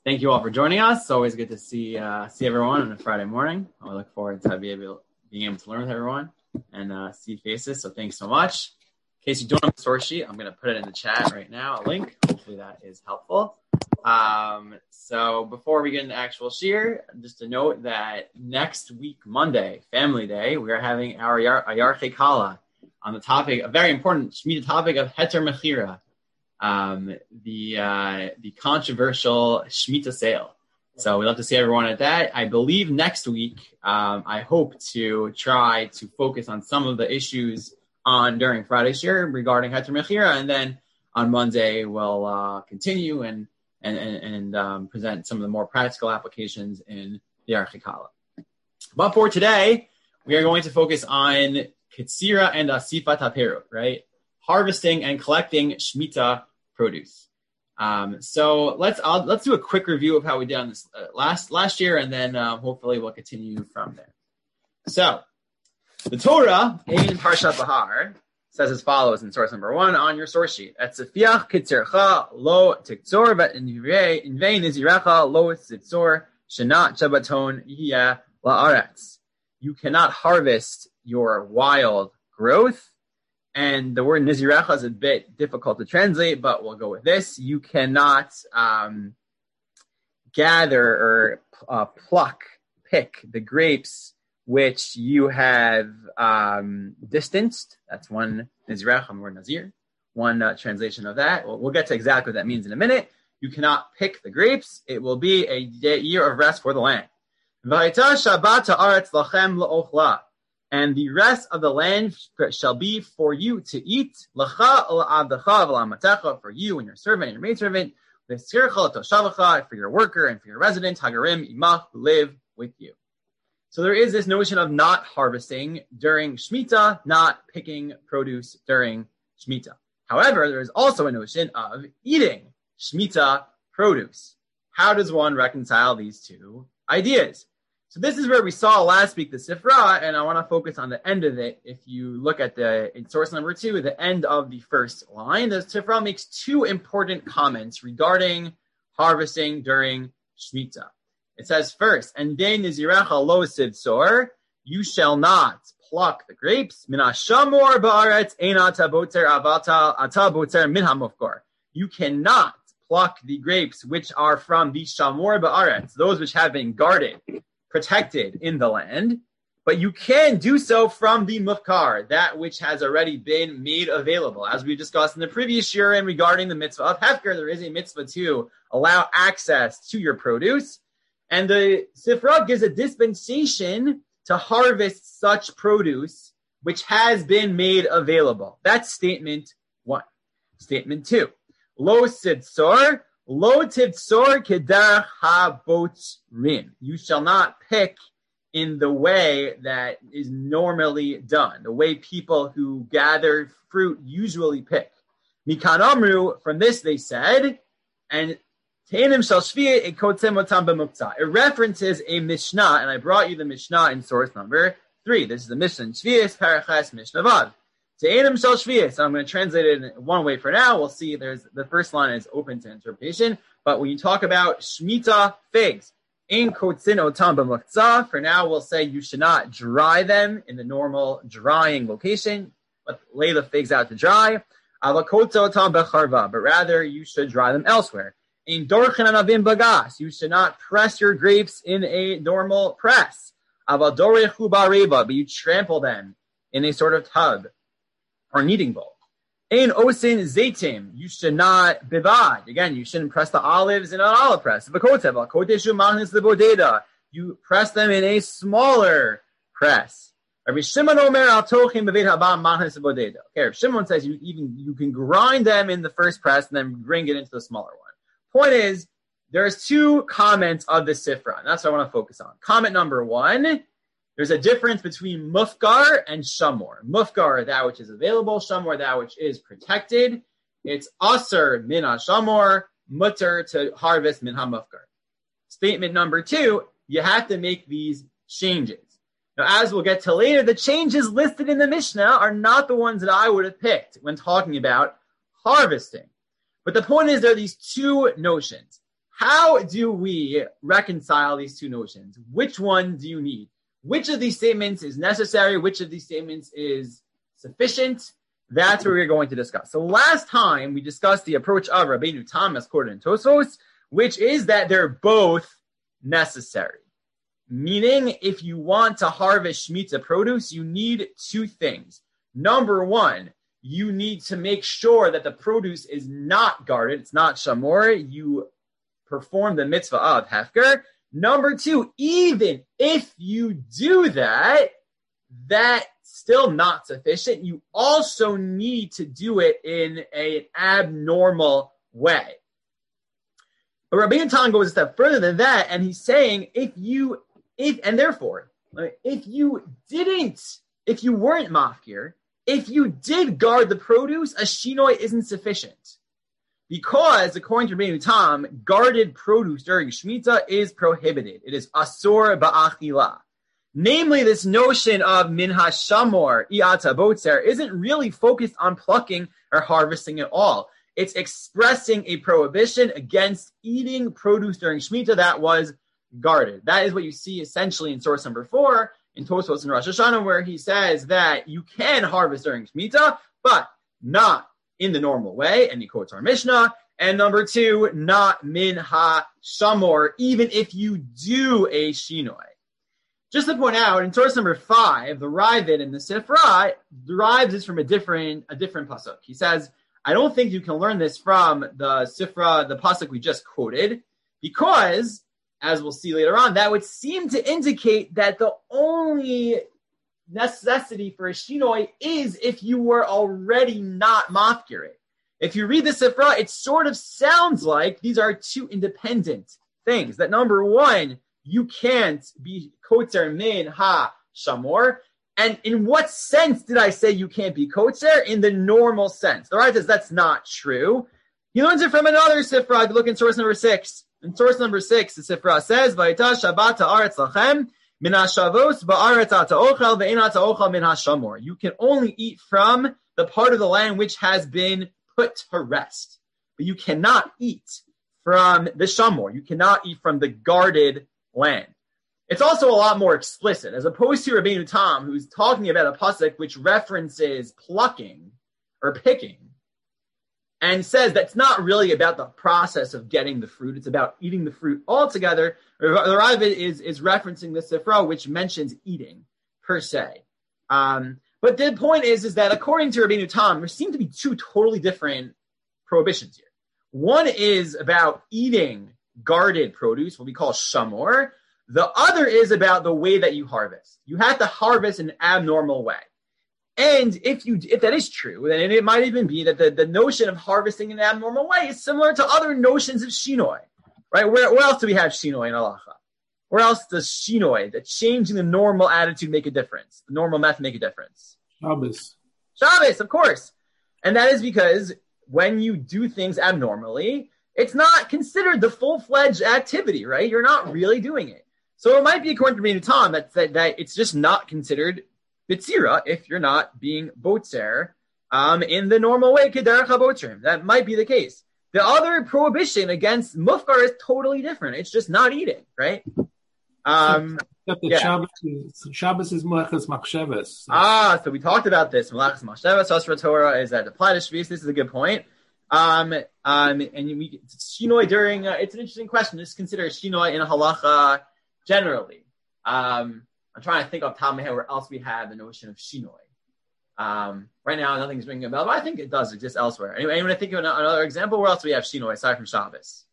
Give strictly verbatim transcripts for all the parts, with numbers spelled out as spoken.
Thank you all for joining us. It's always good to see uh, see everyone on a Friday morning. I look forward to be able, being able to learn with everyone and uh, see faces. So thanks so much. In case you don't have the source sheet, I'm going to put it in the chat right now, a link. Hopefully that is helpful. Um, so before we get into actual shir, just to note that next week, Monday, Family Day, we are having our Ayar Chekala on the topic, a very important Shemitah topic of Heter Mechira, um, the uh, the controversial Shemitah sale. So we'd love to see everyone at that. I believe next week, um, I hope to try to focus on some of the issues on during Friday's shir regarding Heter Mechira, and then on Monday we'll uh, continue and and and, and um, present some of the more practical applications in the Ayar Chekala. But for today, we are going to focus on Ketzira and Asifat HaPerot, right? Harvesting and collecting Shemitah produce. Um, so let's I'll, let's do a quick review of how we did on this uh, last last year, and then uh, hopefully we'll continue from there. So the Torah in Parshat Bahar says as follows in source number one on your source sheet: "Etzefiach kitzercha lo tiktzor v'invei nizirecha lo tzitzor shenat shabaton yeh la'aretz." You cannot harvest your wild growth. And the word nizirecha is a bit difficult to translate, but we'll go with this. You cannot um, gather or uh, pluck, pick the grapes which you have um, distanced. That's one nizirecha, the word nazir. One uh, translation of that. We'll, we'll get to exactly what that means in a minute. You cannot pick the grapes. It will be a day, year of rest for the land. V'hayta shabbat ha'aretz lachem la'ochla. And the rest of the land shall be for you to eat. L'cha l'abdecha v'la'amatecha, for you and your servant and your maidservant. V'tzircha l'toshavacha, for your worker and for your resident. Hagarim imach, who live with you. So there is this notion of not harvesting during Shemitah, not picking produce during Shemitah. However, there is also a notion of eating Shemitah produce. How does one reconcile these two ideas? So this is where we saw last week the Sifra, and I want to focus on the end of it. If you look at the in source number two, the end of the first line, the Sifra makes two important comments regarding harvesting during Shemitah. It says first, "And de nizirecha lo sidsor," you shall not pluck the grapes. Min hashamor ba'aretz ein ata boter avata ata boter min hamufkor. You cannot pluck the grapes which are from the shamor ba'aretz, those which have been guarded, protected in the land, but you can do so from the mufkar, that which has already been made available. As we discussed in the previous year and regarding the mitzvah of hefker, there is a mitzvah to allow access to your produce, and the Sifra gives a dispensation to harvest such produce which has been made available. That's statement one. Statement two, lo sidsor, Lo tivtzor kederach habotrin. You shall not pick in the way that is normally done, the way people who gather fruit usually pick. Mikan amru, from this they said, and te'enim shel shviyah ekotzem otam b'muktzah. It references a Mishnah, and I brought you the Mishnah in source number three. This is the Mishnah in Shviyas, Paraches, Mishnah Vav. Te'enim shel shviyah. So I'm going to translate it in one way for now. We'll see. There's the first line is open to interpretation. But when you talk about Shemitah figs, ein kotzin otam b'muktzah, for now we'll say you should not dry them in the normal drying location, but lay the figs out to dry. Avakotza otam b'charva, but rather you should dry them elsewhere. Ein dorchen anavim bagas, you should not press your grapes in a normal press. Avadorechu ba'reva, but you trample them in a sort of tub or kneading bowl. Ein osin zaitim, you should not bivad. Again, you shouldn't press the olives in an olive press. V'kotev, v'koteshu machnis lebodeda, you press them in a smaller press. Rabbi Shimon omer al tochim b'veit haba machnis lebodeda. Okay, Rabbi Shimon says you even you can grind them in the first press and then bring it into the smaller one. Point is, there's two comments of the Sifra, and that's what I want to focus on. Comment number one, there's a difference between mufkar and shamor. Mufkar, that which is available. Shamor, that which is protected. It's asr min ha-shamor, mutter to harvest min ha-mufkar. Statement number two, you have to make these changes. Now, as we'll get to later, the changes listed in the Mishnah are not the ones that I would have picked when talking about harvesting. But the point is, there are these two notions. how do we reconcile these two notions? Which one do you need? Which of these statements is necessary? Which of these statements is sufficient? That's what we're going to discuss. So last time we discussed the approach of Rabbeinu Tam as quoted in Tosfos, which is that they're both necessary. Meaning, if you want to harvest Shemitah produce, you need two things. Number one, you need to make sure that the produce is not guarded. It's not shamor. You perform the mitzvah of hefker. Number two, even if you do that, that's still not sufficient. You also need to do it in a, an abnormal way. But Rabbeinu Tam goes a step further than that, and he's saying if you, if and therefore, if you didn't, if you weren't mafkir, if you did guard the produce, a shinoi isn't sufficient. Because, according to Rabbeinu Tam, guarded produce during Shemitah is prohibited. It is asur ba'achila. Namely, this notion of min hashamor i'ata botzer isn't really focused on plucking or harvesting at all. It's expressing a prohibition against eating produce during Shemitah that was guarded. That is what you see essentially in source number four, in Tosfos and Rosh Hashanah, where he says that you can harvest during Shemitah, but not in the normal way, and he quotes our Mishnah. And number two, not min ha-shamor, even if you do a shinoi. Just to point out, in source number five, the Ravid in the Sifra derives this from a different a different pasuk. He says, I don't think you can learn this from the Sifra, the pasuk we just quoted, because, as we'll see later on, that would seem to indicate that the only necessity for a shinoi is if you were already not mafkir. If you read the Sifra, it sort of sounds like these are two independent things. That number one, you can't be kotzer min ha shamor. And in what sense did I say you can't be kotzer? In the normal sense. The Rav says that's not true. He learns it from another Sifra. If you look in source number six. In source number six, the Sifra says, Vayita Shabbat ha'aretz lachem min hashavos ba'aretz ha'ta'ochel ve'en ha'ta'ochel min hashamor. You can only eat from the part of the land which has been put to rest. But you cannot eat from the shamor. You cannot eat from the guarded land. It's also a lot more explicit, as opposed to Rabbeinu Tam, who's talking about a pasuk which references plucking or picking, and says that's not really about the process of getting the fruit. It's about eating the fruit altogether. The Rav is, is referencing the Sifra, which mentions eating, per se. Um, but the point is, is that according to Rabbeinu Tam, there seem to be two totally different prohibitions here. One is about eating guarded produce, what we call shamor. The other is about the way that you harvest. You have to harvest in an abnormal way. And if you if that is true, then it might even be that the, the notion of harvesting in an abnormal way is similar to other notions of shinoi, right? Where, where else do we have shinoi in halacha? Where else does shinoi, that changing the normal attitude, make a difference? The normal method make a difference? Shabbos. Shabbos, of course. And that is because when you do things abnormally, it's not considered the full-fledged activity, right? You're not really doing it. So it might be according to Rabbeinu Tam that, that, that it's just not considered Bitzira if you're not being botzer um, in the normal way, kederach habotrim. That might be the case. The other prohibition against mufkar is totally different. It's just not eating, right? Um, the yeah. Shabbos is, Shabbos is Malachas Machshavas. Ah, so we talked about this. Malachas Machshavas, Asra Torah, is that applied to Shvis. This is a good point. Um, um, and we, shinoi during, uh, it's an interesting question. Just consider shinoi in a halacha generally. Um, I'm trying to think off the top of my head where else we have the notion of shinoi. Um, right now, nothing's ringing a bell, but I think it does exist elsewhere. Anyway, anyone think of another example? Where else do we have shinoi aside from Shabbos?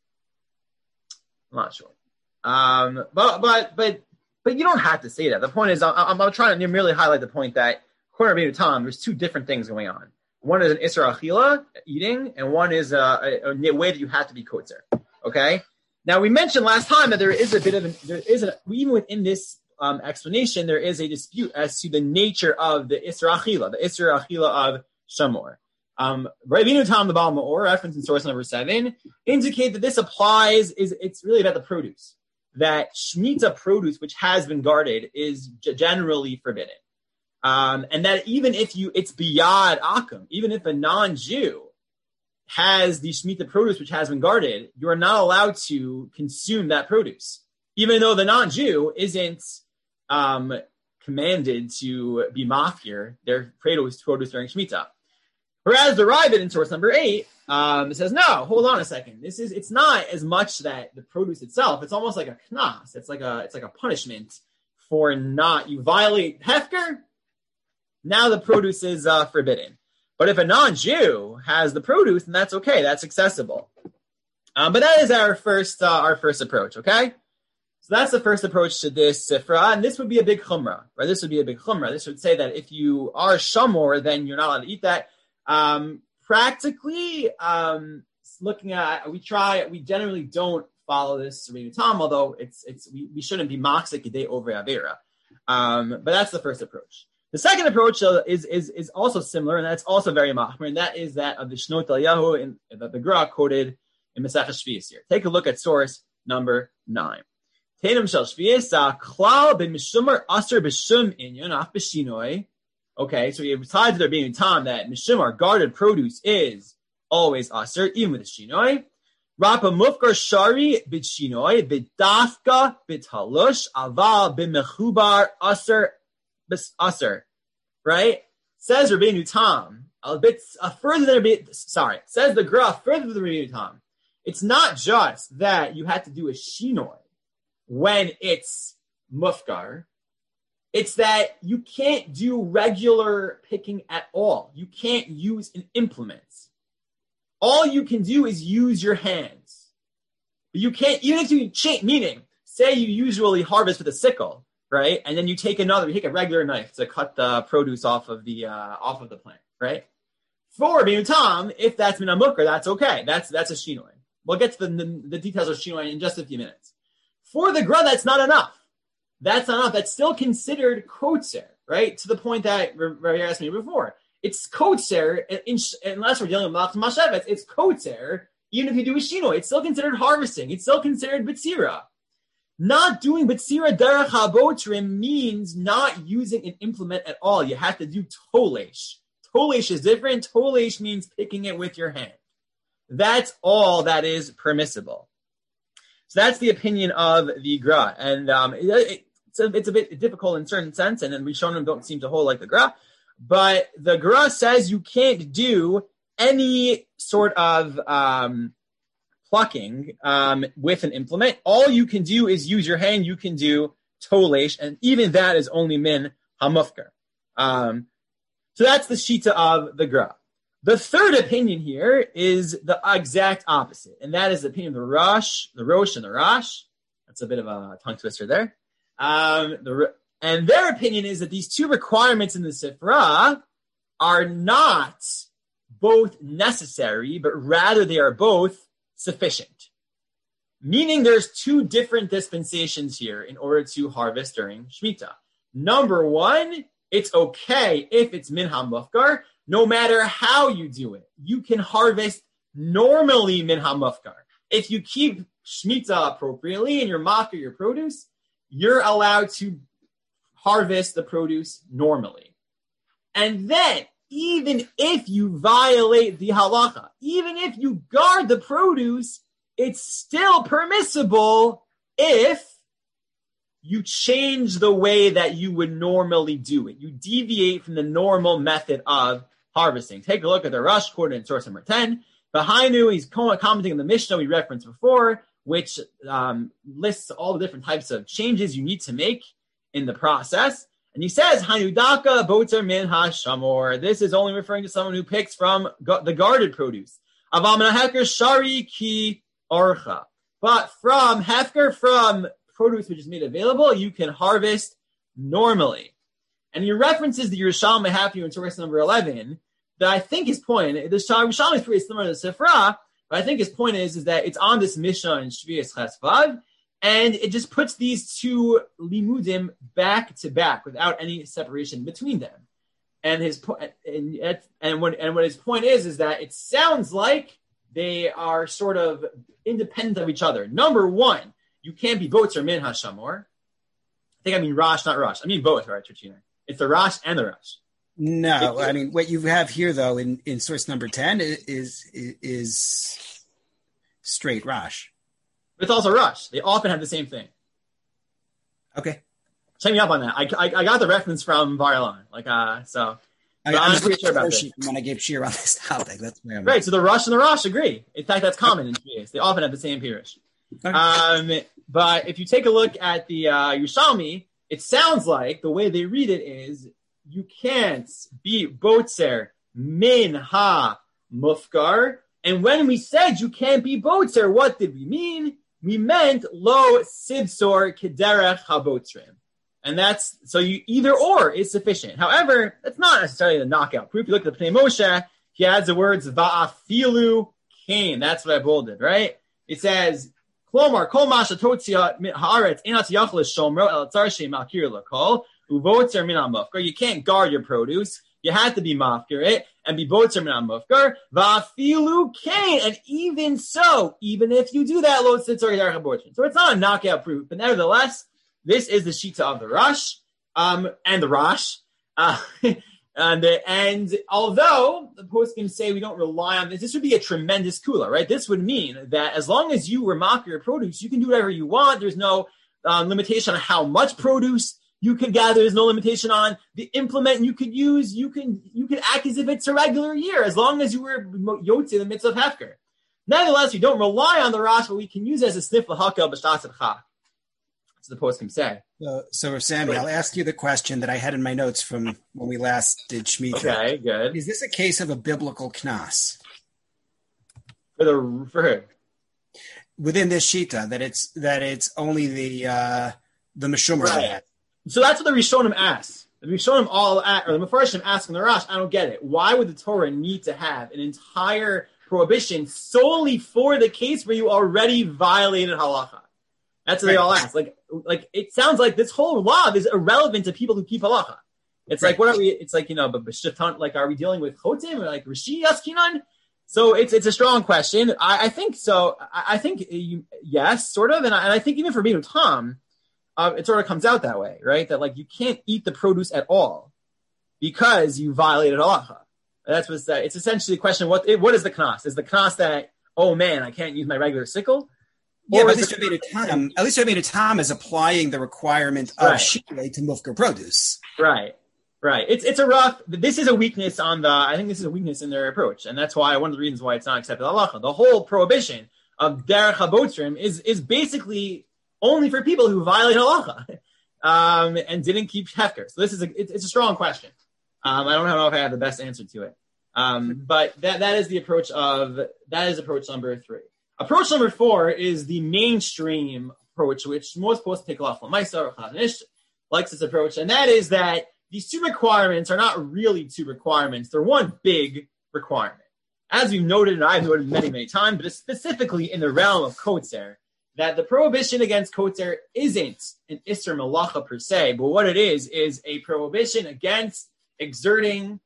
I'm not sure. Um, but, but, but, but you don't have to say that. The point is, I'm, I'm trying to merely highlight the point that, according to Rabbeinu Tam, there's two different things going on. One is an Isra Achila, eating, and one is a, a, a way that you have to be kotzer. Okay? Now, we mentioned last time that there is a bit of, an, there is a, even within this um, explanation, there is a dispute as to the nature of the Isra Achila, the Isra Achila of Shamor. Um, Rabbeinu Tam, the Baal Ma'or, reference in source number seven, indicate that this applies, is it's really about the produce. That Shemitah produce, which has been guarded, is g- generally forbidden. Um, and that even if you, it's biyad akum, even if a non-Jew has the Shemitah produce which has been guarded, you are not allowed to consume that produce, even though the non-Jew isn't um, commanded to be mafkir their produce produce during Shemitah. Whereas the Ravid in source number eight um, says, no, hold on a second. This is it's not as much that the produce itself. It's almost like a knas. It's like a it's like a punishment for not you violate hefker. Now the produce is uh, forbidden. But if a non-Jew has the produce, then that's okay. That's accessible. Um, but that is our first uh, our first approach. Okay, so that's the first approach to this sifra, and this would be a big chumrah, right? This would be a big chumrah. This would say that if you are shamor, then you're not allowed to eat that. Um, practically, um, looking at, we try, we generally don't follow this Rabbeinu Tam, although it's, it's, we, we shouldn't be maksik a day over Avera. Um, but that's the first approach. The second approach uh, is, is, is also similar, and that's also very machmir, and that is that of the Shnot Eliyahu in that the Gra quoted in Masechah Shvius here. Take a look at source number nine. Tatum shel Shvius, klal ben mishumar aser b'shum inyon af b'shinoi. Okay, so besides there being a time that mishumar guarded produce is always aser, even with the shinoi. Rapa mufkar shari bit shinoi, bit dafka, bit halush, aval b'mechubar aser, aser. Right? Says Rabbeinu Tam, a bit uh, further than Rabbeinu, sorry, says the Gra further than Rabbeinu Tam. It's not just that you had to do a shinoi when it's mufkar. It's that you can't do regular picking at all. You can't use an implement. All you can do is use your hands. But you can't, even if you change, meaning, say you usually harvest with a sickle, right? And then you take another, you take a regular knife to cut the produce off of the uh, off of the plant, right? For Rabbeinu Tam, if that's min hamukar, that's okay. That's that's a shinoi. We'll get to the, the, the details of shinoi in just a few minutes. For the Gra, that's not enough. That's not enough. That's still considered kotzer, right? To the point that Rabbi asked me before. It's kotzer, unless we're dealing with Malach Mashevet, it's kotzer, even if you do a shino. It's still considered harvesting. It's still considered b'tzira. Not doing b'tzira derech habotrim means not using an implement at all. You have to do tolesh. Tolesh is different. Tolesh means picking it with your hand. That's all that is permissible. So that's the opinion of the Gra. And um, it, it, It's a, it's a bit difficult in a certain sense, and then Rishonim don't seem to hold like the Gra. But the Gra says you can't do any sort of um, plucking um, with an implement. All you can do is use your hand. You can do tolesh, and even that is only min hamufkar. Um, so that's the shita of the Gra. The third opinion here is the exact opposite, and that is the opinion of the Rosh, the Rosh and the Rash. That's a bit of a tongue twister there. Um, the, and their opinion is that these two requirements in the Sifra are not both necessary, but rather they are both sufficient. Meaning there's two different dispensations here in order to harvest during Shemitah. Number one, it's okay if it's min hamufkar, no matter how you do it. You can harvest normally min hamufkar. If you keep Shemitah appropriately and you're mafkar your produce, you're allowed to harvest the produce normally. And then, even if you violate the halacha, even if you guard the produce, it's still permissible if you change the way that you would normally do it. You deviate from the normal method of harvesting. Take a look at the Rosh quoted in source number ten. Behainu, he's commenting on the Mishnah we referenced before, which um, lists all the different types of changes you need to make in the process. And he says, Hanudaka boter min hashamor. This is only referring to someone who picks from gu- the guarded produce. Aval min haheker shari ki orcha. But from hefker, from produce which is made available, you can harvest normally. And he references the Yerushalmi Happy in source number eleven, that I think his point, the Yerushalmi is pretty similar to the Sifra, but I think his point is, is that it's on this Mishnah in Shvius Chesvav, and it just puts these two limudim back to back without any separation between them. And his point, and and what and what his point is, is that it sounds like they are sort of independent of each other. Number one, you can't be both or min hashamor. I think I mean Rosh, not Rosh. I mean both, right, Chachina? It's the Rosh and the Rosh. No, I mean, what you have here, though, in, in source number ten is, is, is straight Rosh. But it's also Rosh. They often have the same thing. Okay. Check me up on that. I, I, I got the reference from Bar-Ilan. Like, uh, so. I, I'm, I'm pretty sure about this. When I gave shir on this topic, that's where I'm right. At. So the Rosh and the Rosh agree. In fact, that's common in Shvius. They often have the same pirush. Okay. Um, but if you take a look at the uh, Yerushalmi, it sounds like the way they read it is you can't be botzer min ha mufkar. And when we said you can't be botzer, what did we mean? We meant lo sibsor kederech habotzrim. And that's, so you either or is sufficient. However, that's not necessarily the knockout proof. You look at the Pnei Moshe, he adds the words va'afilu kain. That's what I bolded, right? It says, Klomar, kol masha totzia haaretz enat yachlis shomro el tzar shem akir lakol uvotzer min amufkar. You can't guard your produce. You have to be mafkir it and be botzer min amufkar. Va'afilu kain. And even so, even if you do that, lo tzitzor yedar habotzrim. So it's not a knockout proof, but nevertheless, this is the Shita of the Rosh, um, and the Rosh. Uh, and, and although the poskim say we don't rely on this, this would be a tremendous kula, right? This would mean that as long as you remark your produce, you can do whatever you want. There's no um, limitation on how much produce you could gather. There's no limitation on the implement you could use. You can you can act as if it's a regular year, as long as you were yotze in the midst of hefker. Nevertheless, we don't rely on the Rosh, but we can use it as a sniff l'haka b'shtas chak. The poskim say. So, so Sammy, I'll ask you the question that I had in my notes from when we last did Shemitah. Okay, good. Is this a case of a biblical knas? For the for who? Within this shita, that it's that it's only the uh, the Meshumer. Right. So that's what the Rishonim ask. The Rishonim all at, or the Mefarshim asking the Rosh, I don't get it. Why would the Torah need to have an entire prohibition solely for the case where you already violated halacha? That's what right. They all ask. Like, like it sounds like this whole law is irrelevant to people who keep halacha. It's right. Like, what are we? It's like, you know, but like, are we dealing with chotim or like Rishi Yaskinan? So it's it's a strong question. I, I think so. I, I think you, yes, sort of, and I, and I think even for me and Tom, uh, it sort of comes out that way, right? That like you can't eat the produce at all because you violated halacha. That's what's that. It's essentially a question: what what is the knas? Is the knas that, oh man, I can't use my regular sickle? Yeah, but at least Rabbeinu Tam, at least Rabbeinu Tam is applying the requirement of right. shirei to mufkar produce. Right, right. It's it's a rough. This is a weakness on the. I think this is a weakness in their approach, and that's why one of the reasons why it's not accepted halacha. The whole prohibition of derech habotzrim is is basically only for people who violate halacha um, and didn't keep hefker. So this is a it's, it's a strong question. Um, I don't know if I have the best answer to it, um, but that that is the approach of that is approach number three. Approach number four is the mainstream approach, which most posts take off on Maisa or Chazanish likes this approach, and that is that these two requirements are not really two requirements. They're one big requirement. As we've noted, and I've noted many, many times, but specifically in the realm of Kotzer, that the prohibition against Kotzer isn't an Isser Malacha per se, but what it is, is a prohibition against exerting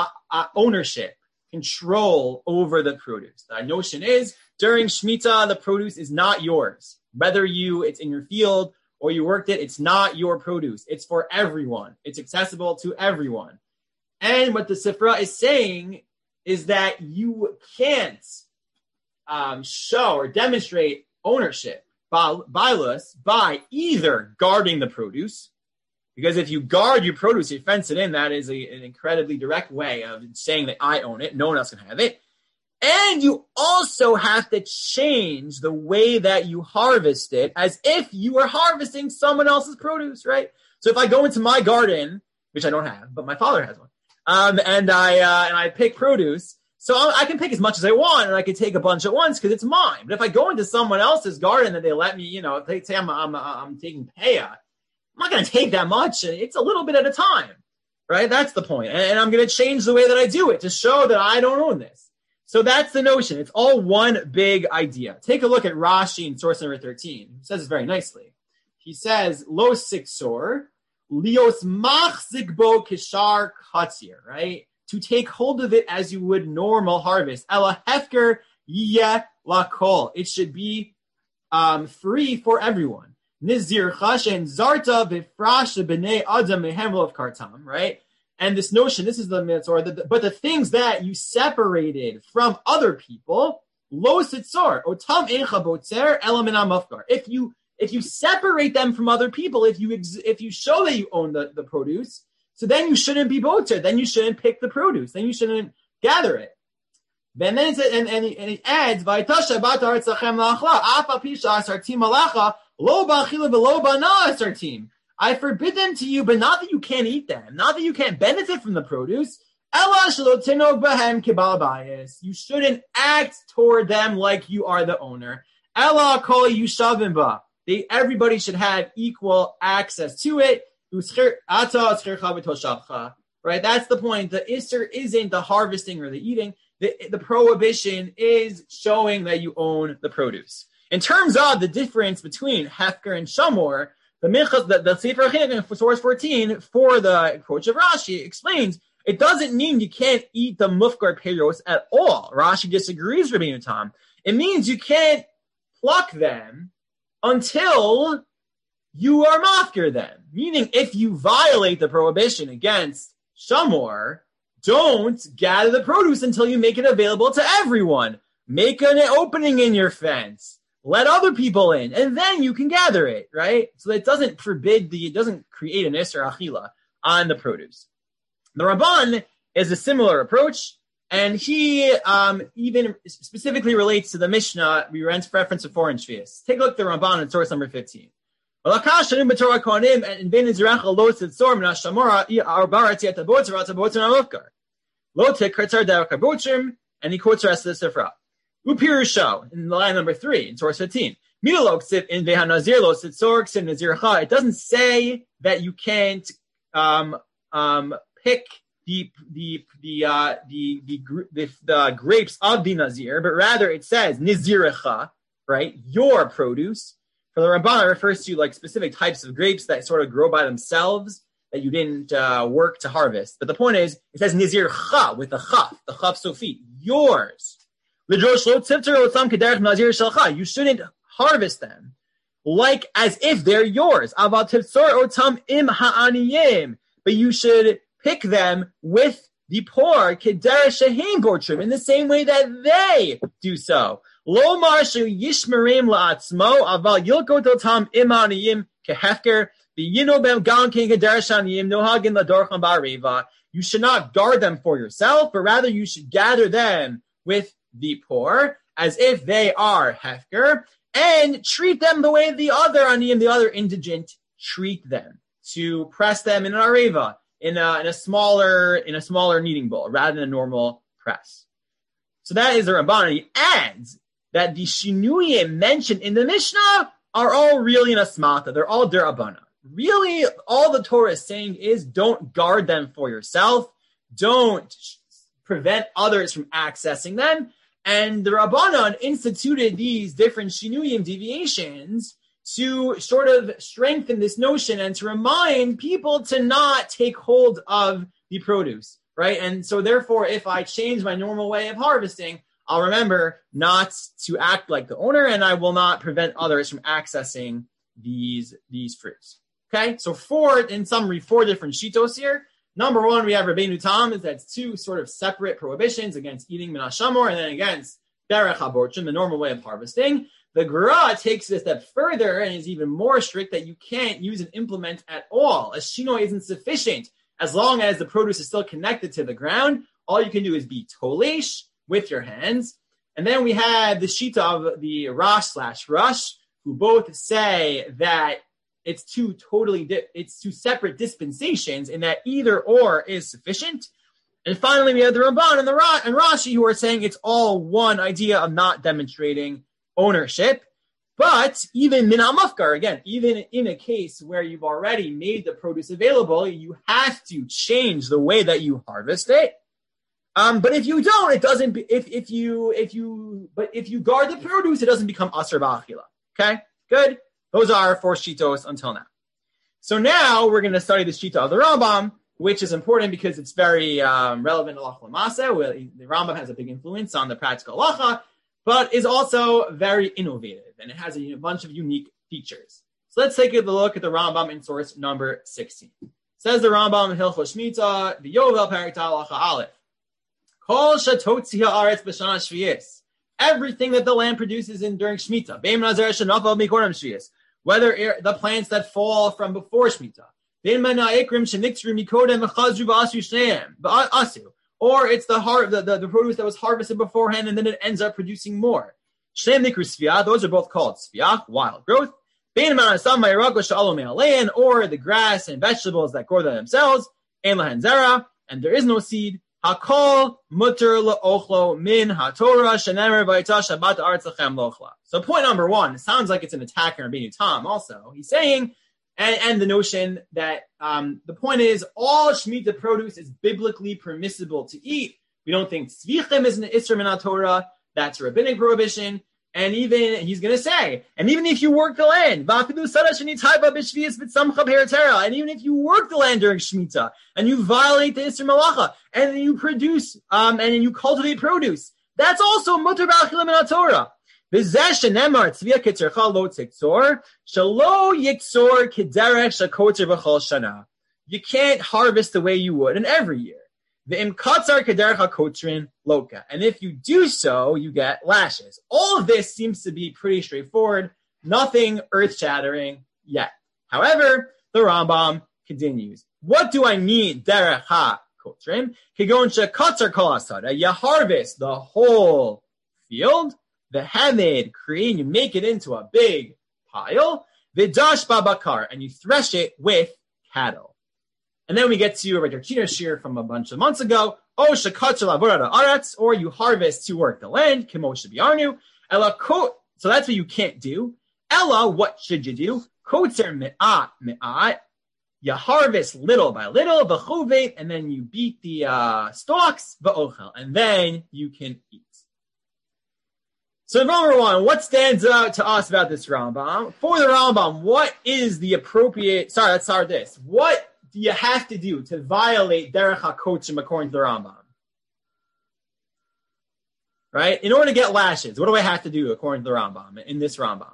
ownership, control over the produce. The notion is, during Shemitah, the produce is not yours. Whether you, it's in your field or you worked it, it's not your produce. It's for everyone. It's accessible to everyone. And what the Sifra is saying is that you can't um, show or demonstrate ownership, bailus, by either guarding the produce, because if you guard your produce, you fence it in, that is a, an incredibly direct way of saying that I own it, no one else can have it. And you also have to change the way that you harvest it as if you were harvesting someone else's produce, right? So if I go into my garden, which I don't have, but my father has one, um, and I uh, and I pick produce, so I can pick as much as I want, and I can take a bunch at once because it's mine. But if I go into someone else's garden and they let me, you know, if they say I'm I'm, I'm taking paya, I'm not going to take that much. It's a little bit at a time, right? That's the point. And, and I'm going to change the way that I do it to show that I don't own this. So that's the notion. It's all one big idea. Take a look at Rashi in source number thirteen. He says it very nicely. He says, Lo siksor, lios machzik bo kishar katzir, right? To take hold of it as you would normal harvest. Ela hefker yeh lakol. It should be um, free for everyone. Nizir chashen zarta b'frash b'nei adam mehem lo kartam, right? And this notion, this is the mitzvah, the, but the things that you separated from other people, lo sitzor, otam eincha botzer elamin mafkar. If you if you separate them from other people, if you ex, if you show that you own the, the produce, so then you shouldn't be botzer. Then you shouldn't pick the produce. Then you shouldn't gather it. And then it says, and, and, he, and he adds, "Vaytasha batar tzachem lachla afa pisha asartim alacha lo ba'achila v'lo ba'na asartim." I forbid them to you, but not that you can't eat them, not that you can't benefit from the produce. Ela shelo tinog bahem kibal bayis. You shouldn't act toward them like you are the owner. Ela kol yushavim ba. They everybody should have equal access to it. Right? That's the point. The Isser isn't the harvesting or the eating. The, the prohibition is showing that you own the produce. In terms of the difference between Hefker and Shamor, the Minchas, the, the Sefer Chinuch for source fourteen, for the approach of Rashi, explains it doesn't mean you can't eat the Mufkar Peiros at all. Rashi disagrees with Rabbeinu Tam. It means you can't pluck them until you are mafkir them. Meaning, if you violate the prohibition against Shamor, don't gather the produce until you make it available to everyone. Make an opening in your fence. Let other people in, and then you can gather it, right? So that it doesn't forbid the, it doesn't create an Isser Achila on the produce. The Ramban is a similar approach, and he um, even specifically relates to the Mishnah we rent reference to foreign Shvius. Take a look at the Ramban in source number fifteen. And he quotes the rest of the Sifra. Upirusho, in line number three, in source fifteen. It doesn't say that you can't um, um, pick the the the, uh, the the the the grapes of the Nazir, but rather it says Nizirecha, right? Your produce. For the Ramban, it refers to like specific types of grapes that sort of grow by themselves that you didn't uh, work to harvest. But the point is, it says Nizircha with the chaf, the chaf sofi, yours. You shouldn't harvest them like as if they're yours. But you should pick them with the poor in the same way that they do so. You should not guard them for yourself, but rather you should gather them with the poor, as if they are hefker, and treat them the way the other aniyim, the other indigent, treat them. To press them in an areva, in a, in a smaller, in a smaller kneading bowl, rather than a normal press. So that is the Ramban. He adds that the shinuyim mentioned in the Mishnah are all really an asmata. They're all derabana. Really, all the Torah is saying is don't guard them for yourself. Don't prevent others from accessing them. And the Rabbanon instituted these different shinuyim deviations to sort of strengthen this notion and to remind people to not take hold of the produce, right? And so therefore, if I change my normal way of harvesting, I'll remember not to act like the owner, and I will not prevent others from accessing these, these fruits. Okay, so four, in summary, four different shitos here. Number one, we have Rabbeinu Tam, that's two sort of separate prohibitions against eating min hashamor and then against derech haborchim, the normal way of harvesting. The Gra takes it a step further and is even more strict that you can't use an implement at all. A shino isn't sufficient. As long as the produce is still connected to the ground, all you can do is be tolesh with your hands. And then we have the shita of the Rash slash Rush, who both say that it's two totally, di- it's two separate dispensations in that either or is sufficient. And finally, we have the Ramban and the Ra- and Rashi who are saying it's all one idea of not demonstrating ownership. But even min hamafkar, again, even in a case where you've already made the produce available, you have to change the way that you harvest it. Um, but if you don't, it doesn't. Be, if if you if you but if you guard the produce, it doesn't become asar ba'achila. Okay, good. Those are our four shitos until now. So now we're going to study the shita of the Rambam, which is important because it's very um, relevant to halacha l'maaseh. Where the Rambam has a big influence on the practical halacha, but is also very innovative, and it has a bunch of unique features. So let's take a look at the Rambam in source number sixteen. It Says the Rambam in Hilchos Shmita, the Yovel Perek Halacha Aleph. Kol shetotzi haaretz b'shana shviyis. Everything that the land produces in during Shmita. Beim nazer shenafal mikodem shviyis. Whether the plants that fall from before Shmita. Beim mana'ikrim sheniktru mikodem v'chazru v'asu shneim v'asu. Or it's the, har- the, the the produce that was harvested beforehand and then it ends up producing more. Shneim nikru sviyah. Those are both called sviyah, wild growth. Bein manasam ma'irago shalom me'alein. Or the grass and vegetables that grow themselves. Ein lahen zera. And there is no seed. Hakol muter la'ochlo min haTorah shenemer v'ayta Shabbat ha'aretz lachem lochla. So point number one, it sounds like it's an attack on Rabbeinu Tam also. He's saying, and, and the notion that um, the point is all Shemitah produce is biblically permissible to eat. We don't think tzvichim is an isra min haTorah. That's a rabbinic prohibition. And even, he's going to say, and even if you work the land, and even if you work the land during Shemitah, and you violate the Isser Malacha, and you produce, um, and you cultivate produce, that's also mutar b'achilim min haTorah. V'zeh shenemar tzvia ketzercha lo tiktzor, shelo yiktzor kederech shekotzer b'chol shana. You can't harvest the way you would in every year. V'im katzar kederech hakotzrin loka. And if you do so, you get lashes. All of this seems to be pretty straightforward. Nothing earth-shattering yet. However, the Rambam continues. What do I mean, derech hakotzrin? Kigon shekatzar kol hasada. You harvest the whole field. The hamed, create, you make it into a big pile. V'dash babakar. And you thresh it with cattle. And then we get to a Rav Shir from a bunch of months ago. Oh, shekatzer lavorada aretz, or you harvest to work the land. Kimosh biarnu. Ella ko. So that's what you can't do. Ella, what should you do? Kotzer me'at me'at. You harvest little by little. V'chovet, and then you beat the uh, stalks. V'ochel, and then you can eat. So number one, what stands out to us about this Rambam? For the Rambam, what is the appropriate? Sorry, let's start this. What do you have to do to violate derech hakotzrim according to the Rambam? Right? In order to get lashes, what do I have to do according to the Rambam, in this Rambam?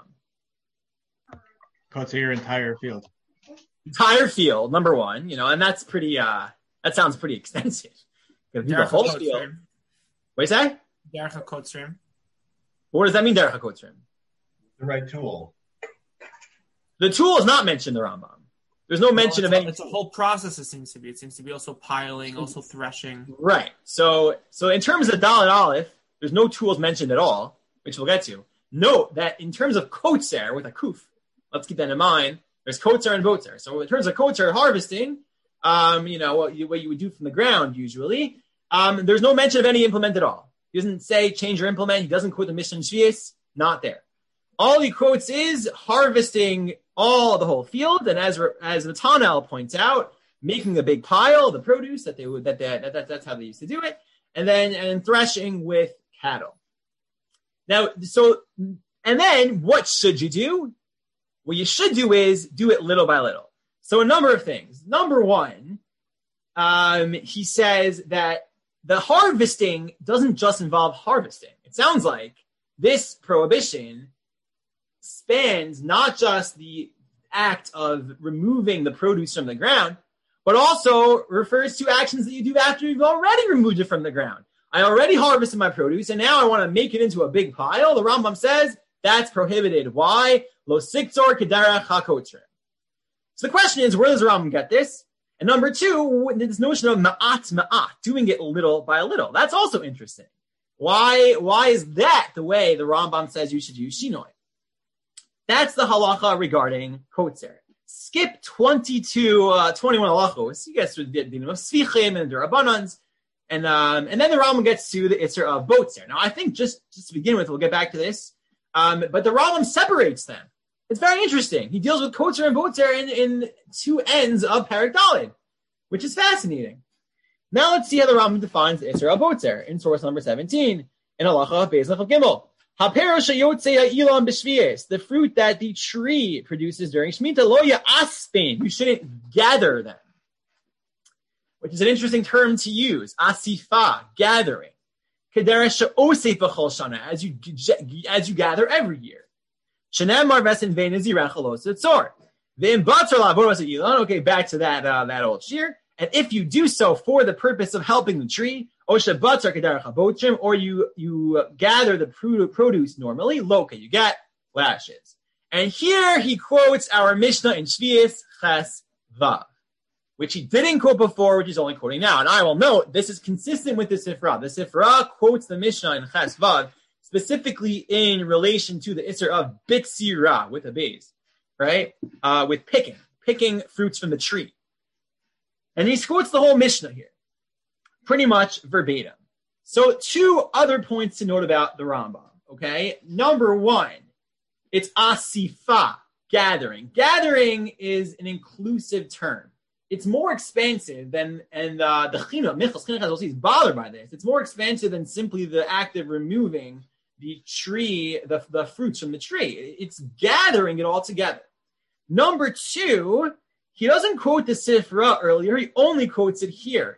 Kotzer your entire field. Entire field, number one, you know, and that's pretty, uh, that sounds pretty extensive. You do the whole field. What do you say? Derech hakotzrim. What does that mean, derech hakotzrim? The right tool. The tool is not mentioned in the Rambam. There's no mention well, of any. It's a whole process. It seems to be. It seems to be also piling, also threshing. Right. So, so in terms of Dalet Aleph, there's no tools mentioned at all, which we'll get to. Note that in terms of kotzer with a kuf, let's keep that in mind. There's kotzer and botzer. So in terms of kotzer harvesting, um, you know what you, what you would do from the ground usually. Um, there's no mention of any implement at all. He doesn't say change your implement. He doesn't quote the Mishnah Shvius. Not there. All he quotes is harvesting all the whole field, and as as the Tanel points out, making a big pile, the produce that they would that, they, that, that that's how they used to do it, and then and threshing with cattle. Now, so and then what should you do? What you should do is do it little by little. So a number of things. Number one, um, he says that the harvesting doesn't just involve harvesting. It sounds like this prohibition spans not just the act of removing the produce from the ground, but also refers to actions that you do after you've already removed it from the ground. I already harvested my produce, and now I want to make it into a big pile. The Rambam says that's prohibited. Why? Lo siktzor kedarech hakotzrim. So the question is, where does the Rambam get this? And number two, this notion of ma'at ma'at, doing it little by little. That's also interesting. Why, why is that the way the Rambam says you should use shinoi? That's the halacha regarding kotzer. Skip twenty-two, uh, twenty-one halachos. You get to the din of svichim and derabanans, and um, and then the Rambam gets to the itzer of botzer. Now, I think just, just to begin with, we'll get back to this. Um, but the Rambam separates them. It's very interesting. He deals with kotzer and botzer in, in two ends of Perek Daled, which is fascinating. Now let's see how the Rambam defines the itzer of botzer in source number seventeen in halacha Beis Lefel Gimel. The fruit that the tree produces during Shemitah, lo ya'aspin. You shouldn't gather them, which is an interesting term to use. Asifa, gathering. As you as you gather every year. Then batar la'avodas ha'ilon. Okay, back to that uh, that old shear. And if you do so for the purpose of helping the tree, osha batar kedarech habotrim, or you you gather the produce normally, loka, you get lashes. And here he quotes our Mishnah in Shvius Ches Vav, which he didn't quote before, which he's only quoting now. And I will note, this is consistent with the Sifra. The Sifra quotes the Mishnah in Ches Vav, specifically in relation to the Isser of Bitsira, with a base, right? Uh, with picking, picking fruits from the tree. And he quotes the whole Mishnah here, pretty much verbatim. So two other points to note about the Rambam, okay? Number one, it's asifa, gathering. Gathering is an inclusive term. It's more expansive than, and uh, the China, Michas China is bothered by this. It's more expansive than simply the act of removing the tree, the, the fruits from the tree. It's gathering it all together. Number two, he doesn't quote the Sifra earlier. He only quotes it here.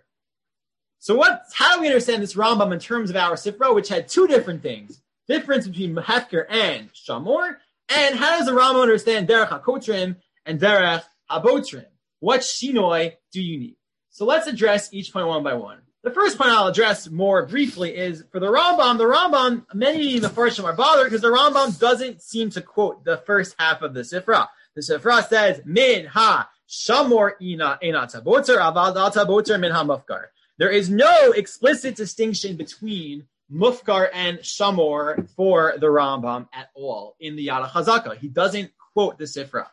So what? How do we understand this Rambam in terms of our Sifra, which had two different things? Difference between Hefker and Shamor. And how does the Rambam understand Derech HaKotrim and Derech HaBotrim? What shinoi do you need? So let's address each point one by one. The first point I'll address more briefly is for the Rambam. The Rambam, many of the Mefarshim are bothered because the Rambam doesn't seem to quote the first half of the Sifra. The Sifra says, Min ha Shamor ina ena taboter aval dal taboter min ha mufkar. There is no explicit distinction between Mufkar and Shamor for the Rambam at all in the Yad HaChazaka. He doesn't quote the Sifra.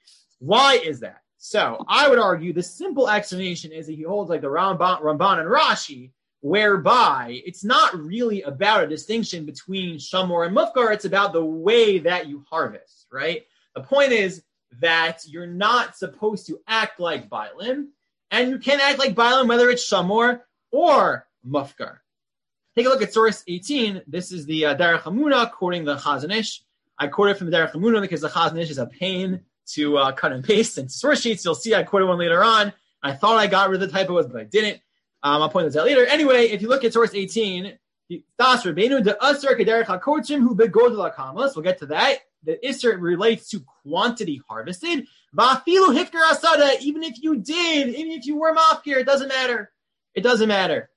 Why is that? So I would argue the simple explanation is that he holds like the Ramban, Ramban and Rashi, whereby it's not really about a distinction between Shamor and Mufkar. It's about the way that you harvest, right? The point is that you're not supposed to act like Bailim, and you can act like Bailim whether it's Shamor or Mufkar. Take a look at source eighteen. This is the uh, Derech Hamuna quoting the Chazon Ish. I quoted from the Derech Hamuna because the Chazon Ish is a pain to uh, cut and paste into source sheets. You'll see I quoted one later on. I thought I got rid of the typos, but I didn't. Um, I'll point this out later. Anyway, if you look at source eighteen, Das Rabbeinu the Asar Kederech HaKotrim Hu Begodel HaKamas. We'll get to that. The Isser relates to quantity harvested. Va'afilu Hifker Asada. Even if you did, even if you were mafkir, it doesn't matter. It doesn't matter.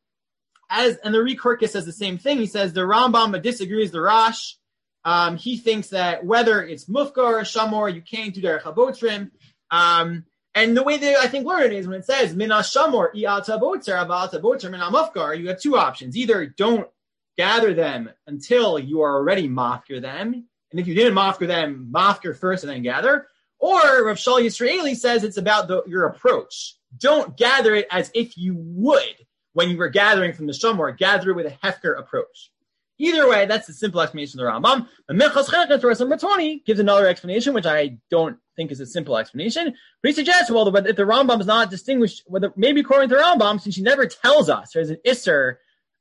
As and the Rikorkis says the same thing. He says the Rambam disagrees the Rash. Um, he thinks that whether it's Mufkar or Shamor, you can't do Derech HaBotrim. Um, and the way they I think learn it is when it says Mina Shamor I'ata Botzer Avalta Botzer Mina Mufkar, you have two options. Either don't gather them until you are already mafkir them, and if you didn't mafkir them, mafkir first and then gather. Or Rav Shal Yisraeli says it's about the, your approach. Don't gather it as if you would when you were gathering from the Shamor, gather it with a Hefker approach. Either way, that's the simple explanation of the Rambam. The Minchas Chinuch, source number twenty, gives another explanation, which I don't think is a simple explanation. But he suggests, well, but if the Rambam is not distinguished, whether maybe according to the Rambam, since he never tells us there's an Isser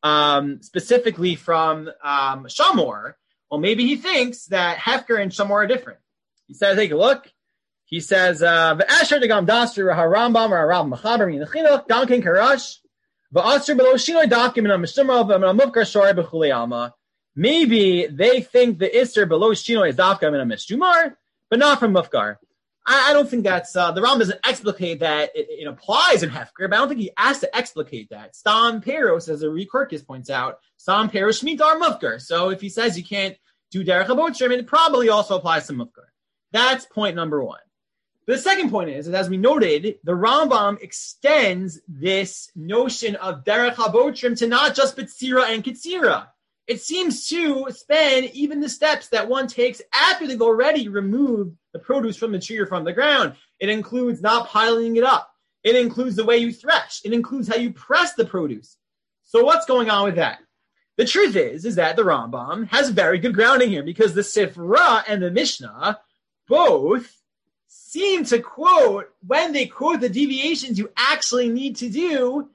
um, specifically from um, Shamor, well, maybe he thinks that Hefker and Shamor are different. He says, take a look. He says, "V'asher degam dasri Rambam or Rambam Mechaber min Chinuch Dankin Karash v'asher below shinoi dafkim min Mishumra v'Mufkar Shorei b'Chulei Alma." Maybe they think the Isser below shinoi is dafka min Mishumar, but not from Mufkar. I, I don't think that's uh, the Rambam doesn't explicate that it, it applies in Hefker, but I don't think he has to explicate that. Stam Peros, as the Rikorkis points out, Stam Peros Shmitar Mufkar. So if he says you can't do Derech HaBotrim, it probably also applies to Mufkar. That's point number one. The second point is, as we noted, the Rambam extends this notion of Derech HaBotrim to not just Bitsira and Kitsira. It seems to span even the steps that one takes after they've already removed the produce from the tree or from the ground. It includes not piling it up. It includes the way you thresh. It includes how you press the produce. So what's going on with that? The truth is, is that the Rambam has very good grounding here because the Sifra and the Mishnah both seem to quote, when they quote the deviations you actually need to do,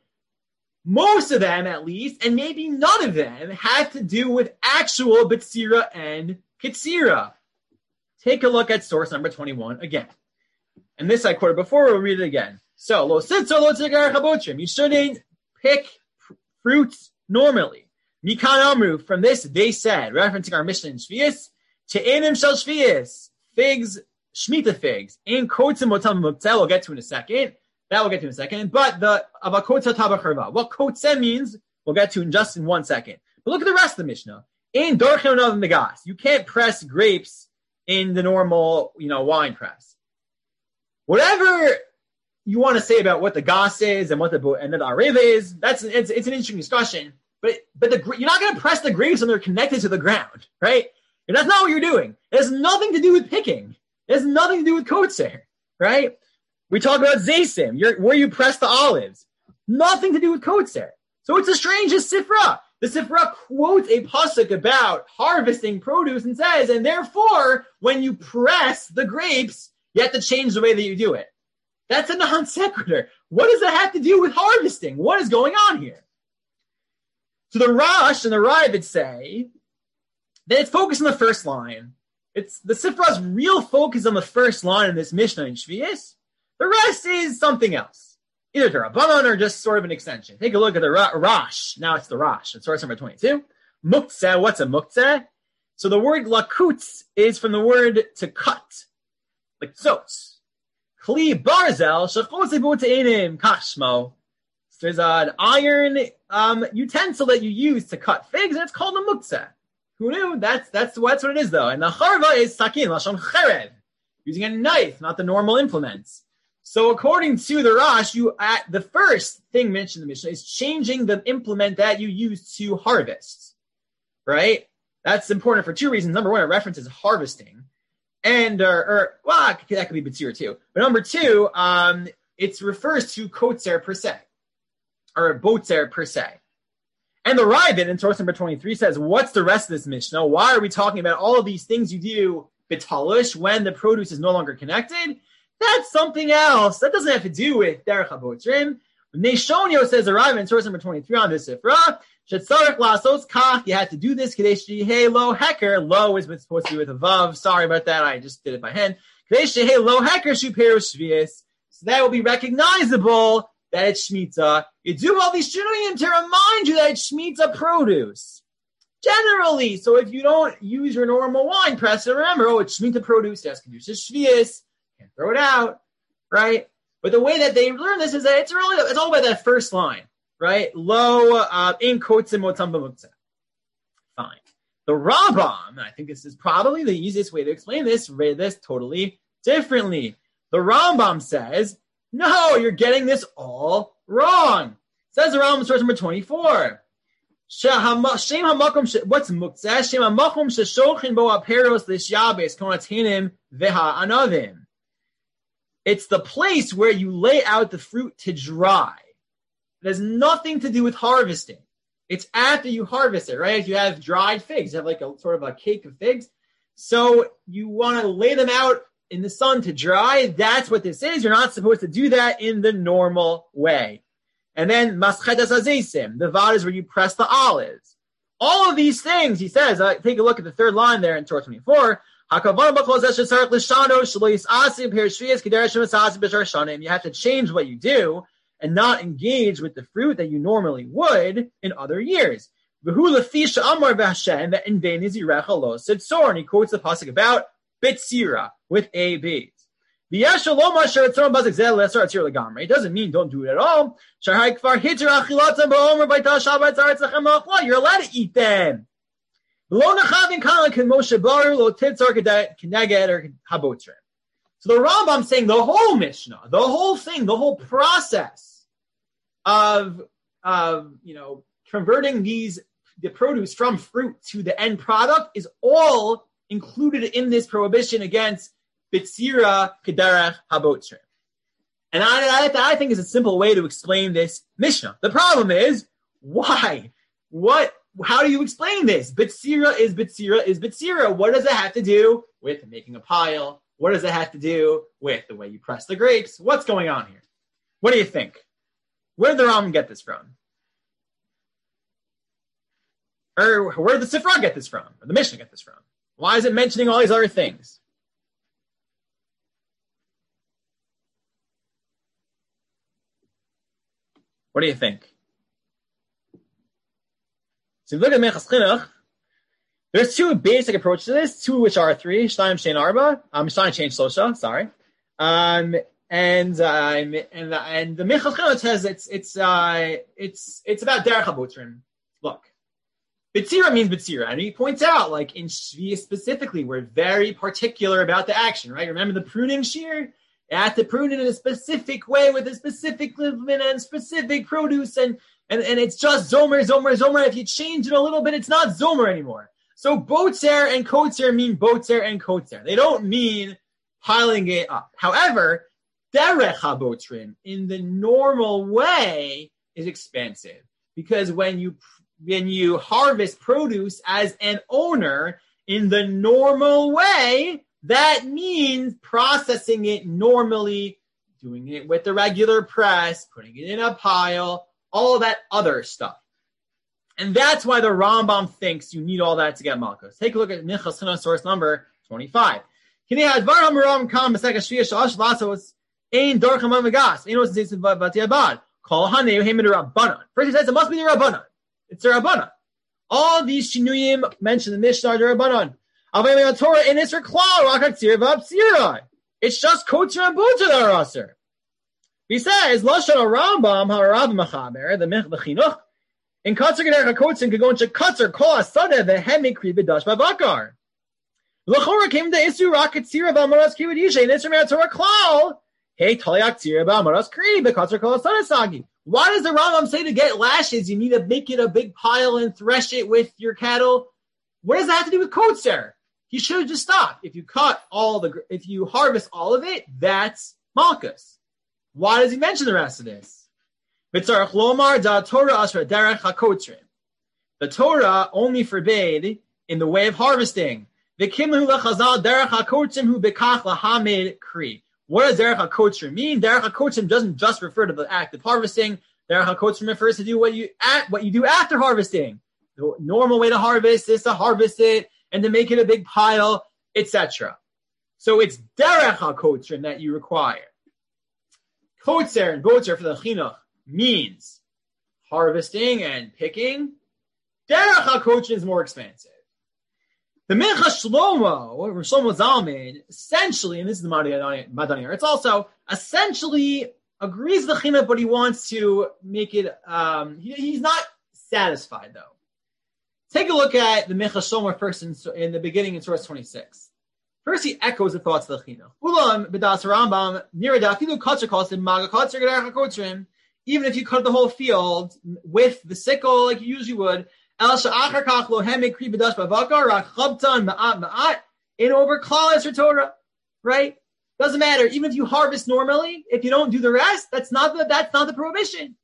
most of them at least, and maybe none of them, have to do with actual Bitsira and Kitsira. Take a look at source number twenty-one again. And this I quoted before, we'll read it again. So, lo sitzo lo tzikar chabotrim. You shouldn't pick fr- fruits normally. Mikan amru, from this they said, referencing our Mishnah in Shvius, te'enim shel Shvius, figs Shemitah figs in kotzim motam muktzeh. We'll get to in a second. That we'll get to in a second. But the avakotza tabacharva. What kotzeh means, we'll get to in just in one second. But look at the rest of the Mishnah. In dorchem of megas, you can't press grapes in the normal, you know, wine press. Whatever you want to say about what the gas is and what the and the areva is, that's it's, it's an interesting discussion. But but the, you're not going to press the grapes when they're connected to the ground, right? And that's not what you're doing. It has nothing to do with picking. It has nothing to do with kotzer, right? We talk about zaysim, you're, where you press the olives. Nothing to do with kotzer. So it's the strangest sifra. The sifra quotes a pasuk about harvesting produce and says, and therefore, when you press the grapes, you have to change the way that you do it. That's a non sequitur. What does that have to do with harvesting? What is going on here? So the Rash and the Ravid say that it's focused on the first line. It's the Sifra's real focus on the first line in this Mishnah in Shvius. The rest is something else. Either the Rabbanon or just sort of an extension. Take a look at the Ra- Rash. Now it's the Rash. It's source number twenty-two. Muktzeh. What's a muktzeh? So the word lakutz is from the word to cut. Like tzotz. Kli barzel shachosibu te'inim kashmo. So there's an iron um, utensil that you use to cut figs, and it's called a muktzeh. Who knew? That's that's that's what it is, though. And the charva is sakin lashon cherev, using a knife, not the normal implements. So according to the Rash, you at the first thing mentioned in the Mishnah is changing the implement that you use to harvest. Right? That's important for two reasons. Number one, it references harvesting, and or, or well, that could be B'tzir too. But number two, um, it refers to kotzer per se, or botzer per se. And the Ravid in source number twenty-three says, what's the rest of this Mishnah? Why are we talking about all of these things you do b'talush when the produce is no longer connected? That's something else. That doesn't have to do with derech habotrim. Neshonio says, the Ravid in source number twenty-three on this sifra, shetzarech lasos kach, you had to do this, kadesh hey lo heker, lo is supposed to be with a vav. Sorry about that, I just did it by hand. Kadesh hey lo heker shuperu shvius. So that will be recognizable that it's Shemitah. You do all these shinuyim to remind you that it's Shemitah produce. Generally, so if you don't use your normal wine press, remember, oh, it's Shemitah produce, that's Kedusha Shvius, can't throw it out, right? But the way that they learn this is that it's really, it's all about that first line, right? Lo, uh, in kotzim otam b'muktzeh. Fine. The Rambam, and I think this is probably the easiest way to explain this, read this totally differently. The Rambam says, no, you're getting this all wrong. Says the Rambam, source number twenty-four. What's muktzeh? Shem hamakom sheshochin bo aperos lishyabes konatinim veha anavim. It's the place where you lay out the fruit to dry. It has nothing to do with harvesting. It's after you harvest it, right? If you have dried figs, you have like a sort of a cake of figs. So you want to lay them out in the sun to dry. That's what this is. You're not supposed to do that in the normal way. And then maschetas azeisim, the vad is where you press the olives. All of these things, he says, uh, take a look at the third line there in Torah twenty-four. You have to change what you do and not engage with the fruit that you normally would in other years. And he quotes the pasuk about Bitsira with A B's. It doesn't mean don't do it at all. You're allowed to eat them. So the Rambam saying the whole Mishnah, the whole thing, the whole process of, of you know, converting these the produce from fruit to the end product is all included in this prohibition against Bitsira Kederach Habotrim. And I, I, I think is a simple way to explain this Mishnah. The problem is, why? What? How do you explain this? Bitsira is Bitsira is Bitsira. What does it have to do with making a pile? What does it have to do with the way you press the grapes? What's going on here? What do you think? Where did the Rambam get this from? Or where did the Sifra get this from? Or the Mishnah get this from? Why is it mentioning all these other things? What do you think? So if you look at Menachos Chinuch, There's two basic approaches to this, two which are three, Shtaim Shein Arba, um, Shtaim Shein Shlosha, sorry. Um, and, um, and, and the Minchas Chinuch says it's, it's, uh, it's, it's about Derech HaBotrim. Look, B'tzira means B'tzira, and he points out, like, in Shvi specifically, we're very particular about the action, right? Remember the pruning shear? You have to prune it in a specific way with a specific ligament and specific produce, and, and, and it's just Zomer, Zomer, Zomer. If you change it a little bit, it's not Zomer anymore. So Botzer and Kotzer mean Botzer and Kotzer. They don't mean piling it up. However, Derech HaBotrim, in the normal way, is expensive. Because when you when you harvest produce as an owner in the normal way, that means processing it normally, doing it with the regular press, putting it in a pile, all that other stuff. And that's why the Rambam thinks you need all that to get Malchus. Take a look at Minchas Chinuch source number twenty-five. First he says it must be the Rabbanon. It's the Rabbanon. All these shinuyim mentioned in the Mishnah are the Rabbanon. It's just Kotzer and Botzer that are aser. He says, Lashon Rambam, Harav Machaber, the Chinuch, in Kotzer Gederech HaKotzer, Kagon Shekotzer, Kol HaSadeh, Vehem Mikri B'dash B'Bakar. L'chora came to Isu Rakat Tzira B'Amaras Kri V'Disha, and Isu Me'atzor Klal, Hey Taliak Tzira B'Amaras Kri, B'Kotzer Kol HaSadeh Sagi. Why does the Rambam say to get lashes, you need to make it a big pile and thresh it with your cattle? What does that have to do with Kotzer? He should have just stopped. If you cut all the, if you harvest all of it, that's Malchus. Why does he mention the rest of this? The Torah only forbade in the way of harvesting. What does derech hakotzer mean? Derech hakotzer doesn't just refer to the act of harvesting. Derech hakotzer refers to do what you at what you do after harvesting. The normal way to harvest is to harvest it and to make it a big pile, et cetera. So it's derech hakotzer that you require. Kotzer and botzer for the chinuch means harvesting and picking. Derech hakotzer is more expensive. The Minchas Shlomo, or Shlomo Zalman, essentially, and this is the Madani, it's also essentially agrees with the chinuch, but he wants to make it. Um, he, he's not satisfied though. Take a look at the Minchas Shlomo first in, in the beginning in source twenty-six. First, he echoes the thoughts of the chinuch. Ulam b'das Rambam nirada afilu kotzer kosim maga kotzer gederech hakotzerim. Even if you cut the whole field with the sickle like you usually would. In over Klal or Torah, right? Doesn't matter. Even if you harvest normally, if you don't do the rest, that's not the that's not the prohibition.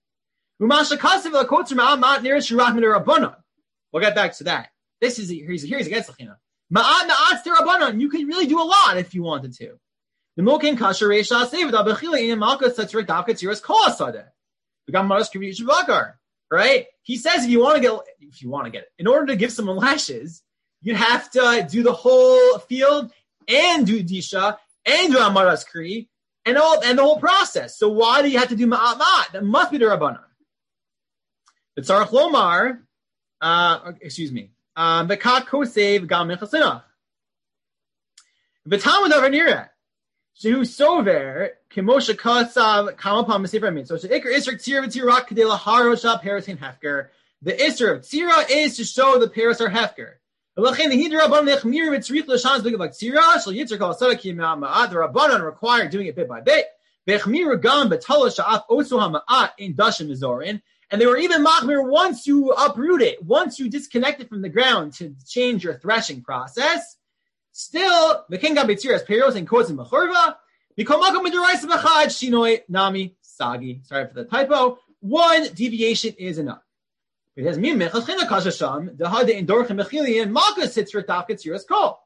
We'll get back to that. This is here's here's against the chinuch. Ma'at ma'at derabanan. You can really do a lot if you wanted to. The mokin kasher reisha sevda bechila in malchus tzrik davka tziras kol asadeh. Begam maras krivish vakar. Right? He says if you want to get, if you want to get it, in order to give someone lashes, you have to do the whole field and do disha and do amaras kri and all and the whole process. So why do you have to do ma'at ma'at? That must be the rabbanon. The tzarich lomar, uh, excuse me, v'kat kosev gam minchas chinuch. V'tamud avanira. Shehu sover kimosha kasav kamapam b'sefer min. So sheikar isra tzira v'tzira kadela harosha paris in hefker. The isra of tzira is to show the paris are hefker. The rabbanon require doing it bit by bit. And they were even machmir once you uproot it, once you disconnect it from the ground to change your threshing process. Still, the king got betziras peros and kotzim b'chorva. Mikomakom b'deraisa b'chad shinoi nami sagi. Sorry for the typo. One deviation is enough. It has me mechas china kashasham dehade in dorchem mechilian malchus sitzra tafka tziras kol.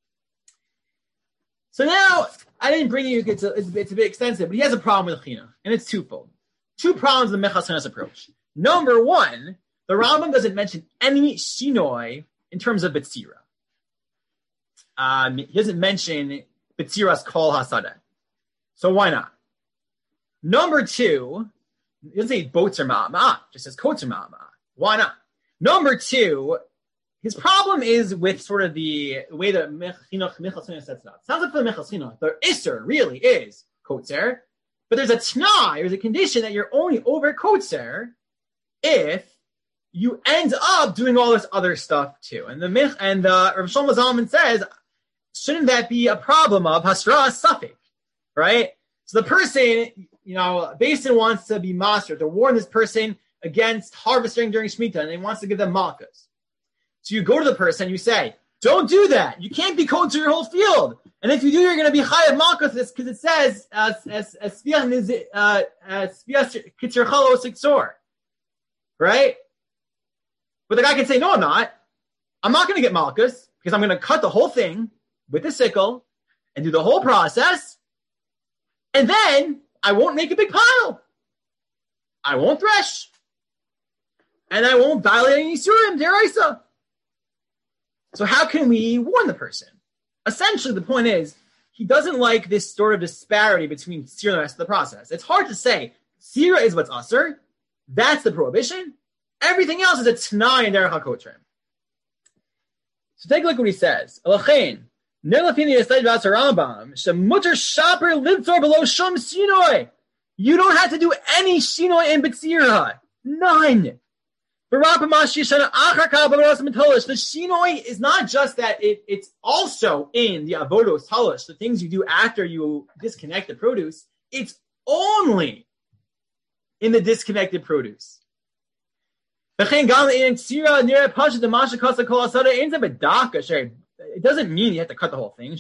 So now I didn't bring you. It's a, it's, a, it's a bit extensive, but he has a problem with china, and it's twofold. Two problems with the mechas china's approach. Number one, the Rambam doesn't mention any shinoi in terms of betzira. Um, he doesn't mention Betziras Kol HaSadeh. So why not? Number two, he doesn't say boats or ma'at ma'at, just says kotes or ma'at ma'at. Why not? Number two, his problem is with sort of the way that Chinuch Michal Chinuch sets it up. Sounds like for the Michal Chinuch, the Isser really is Kotzer, but there's a Tnai, there's a condition that you're only over Kotzer if you end up doing all this other stuff too. And the Mich and uh, Rav Shlomo Zalman says, shouldn't that be a problem of Hasra Safik, right? So the person, you know, Basin wants to be master, to warn this person against harvesting during Shemitah, and he wants to give them malchus. So you go to the person, you say, don't do that. You can't be code to your whole field. And if you do, you're going to be chayav malchus because it says, as as as right? But the guy can say, no, I'm not. I'm not going to get malchus because I'm going to cut the whole thing with the sickle and do the whole process. And then I won't make a big pile. I won't thresh. And I won't violate any Yisurim, deraisa. So how can we warn the person? Essentially, the point is, he doesn't like this sort of disparity between Sira and the rest of the process. It's hard to say, Sira is what's Asr, that's the prohibition. Everything else is a T'nai in Derech HaKotrim. So take a look what he says. Elachein, Nelafini Yesayid V'asar Rambam, Shemutter Shaper Livtzor Below Shum Shinoi. You don't have to do any Shinoi in B'tzira. None. The Shinoi is not just that it, it's also in the Avodos Talish, the things you do after you disconnect the produce. It's only in the disconnected produce. It doesn't mean you have to cut the whole thing.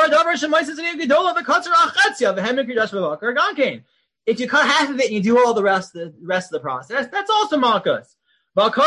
If you cut half of it and you do all the rest, the rest of the process, that's also malchus. He says,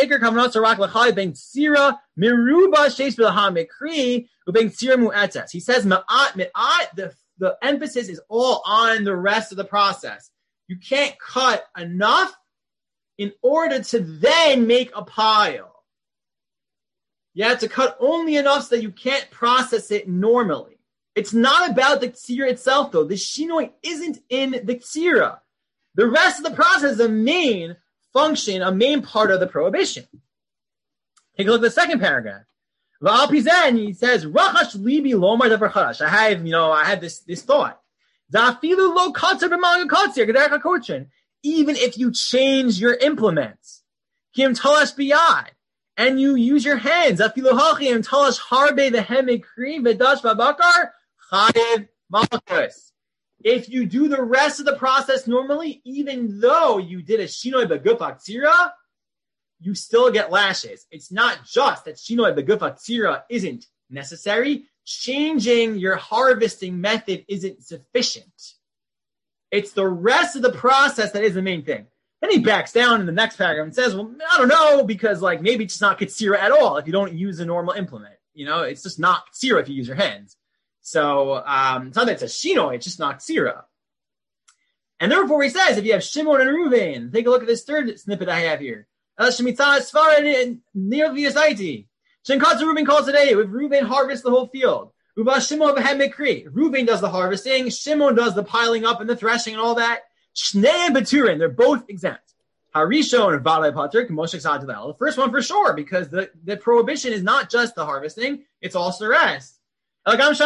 the, the emphasis is all on the rest of the process. You can't cut enough in order to then make a pile. You have to cut only enough so that you can't process it normally. It's not about the ksira itself, though. The shinoi isn't in the ksira. The rest of the process is the main function, a main part of the prohibition. Take a look at the second paragraph. He says, "Rachash libi lomar davar chadash." I have, you know, I had this this thought. Zafilu lo katzer b'maga katzer g'derech hakotrin. Even if you change your implements, kim talash biyad, and you use your hands, zafilu hachim talash harbe the hemikri v'dash v'bakar chayev malchus. If you do the rest of the process normally, even though you did a shinoi begufak tzira, you still get lashes. It's not just that shinoi begufak tzira isn't necessary. Changing your harvesting method isn't sufficient. It's the rest of the process that is the main thing. Then he backs down in the next paragraph and says, well, I don't know, because like maybe it's just not katsira at all if you don't use a normal implement. You know, it's just not katsira if you use your hands. So um, it's not that it's a shino, it's just not ksira. And therefore he says, if you have Shimon and Reuven, take a look at this third snippet I have here. Shemitah Sfarad near V'yasaiti. Shenkatz Reuven calls today, if Reuven harvests the whole field. Uba Shimon v'hem Reuven does the harvesting, Shimon does the piling up and the threshing and all that. Shnei Baturin, they're both exempt. Harishon and Valei Pater, Moshek Sadilel. The first one for sure, because the, the prohibition is not just the harvesting, it's also the rest. Okay. And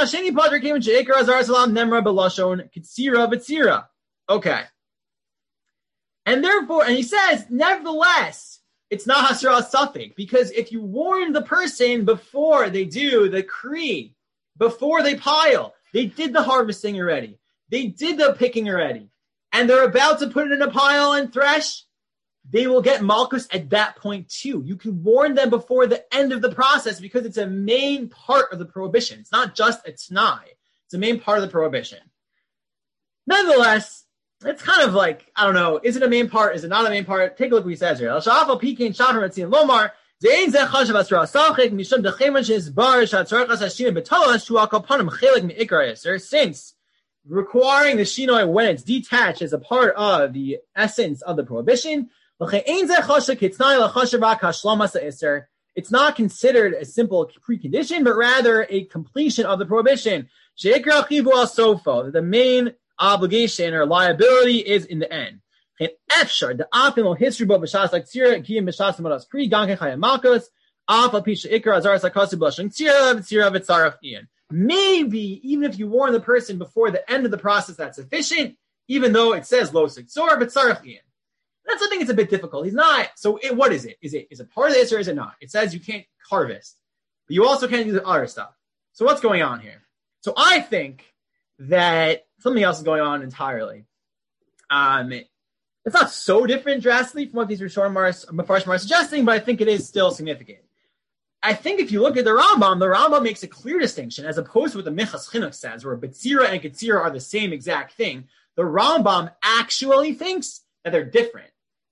therefore, and he says, nevertheless, it's not hasra safek, because if you warn the person before they do the kri, before they pile, they did the harvesting already, they did the picking already, and they're about to put it in a pile and thresh, they will get malchus at that point too. You can warn them before the end of the process because it's a main part of the prohibition. It's not just a t'nai. It's a main part of the prohibition. Nonetheless, it's kind of like, I don't know, is it a main part? Is it not a main part? Take a look what he says here. Since requiring the shinoi when it's detached is a part of the essence of the prohibition, it's not considered a simple precondition, but rather a completion of the prohibition. The main obligation or liability is in the end. Maybe even if you warn the person before the end of the process, that's sufficient, even though it says lo siksor b'tzarech ian. That's, I think it's a bit difficult. He's not. So it, what is it? Is it is it part of this or is it not? It says you can't harvest, but you also can't do the other stuff. So what's going on here? So I think that something else is going on entirely. Um, it's not so different drastically from what these Rishonim are suggesting, but I think it is still significant. I think if you look at the Rambam, the Rambam makes a clear distinction as opposed to what the Minchas Chinuch says, where Betzira and Ketzira are the same exact thing. The Rambam actually thinks that they're different.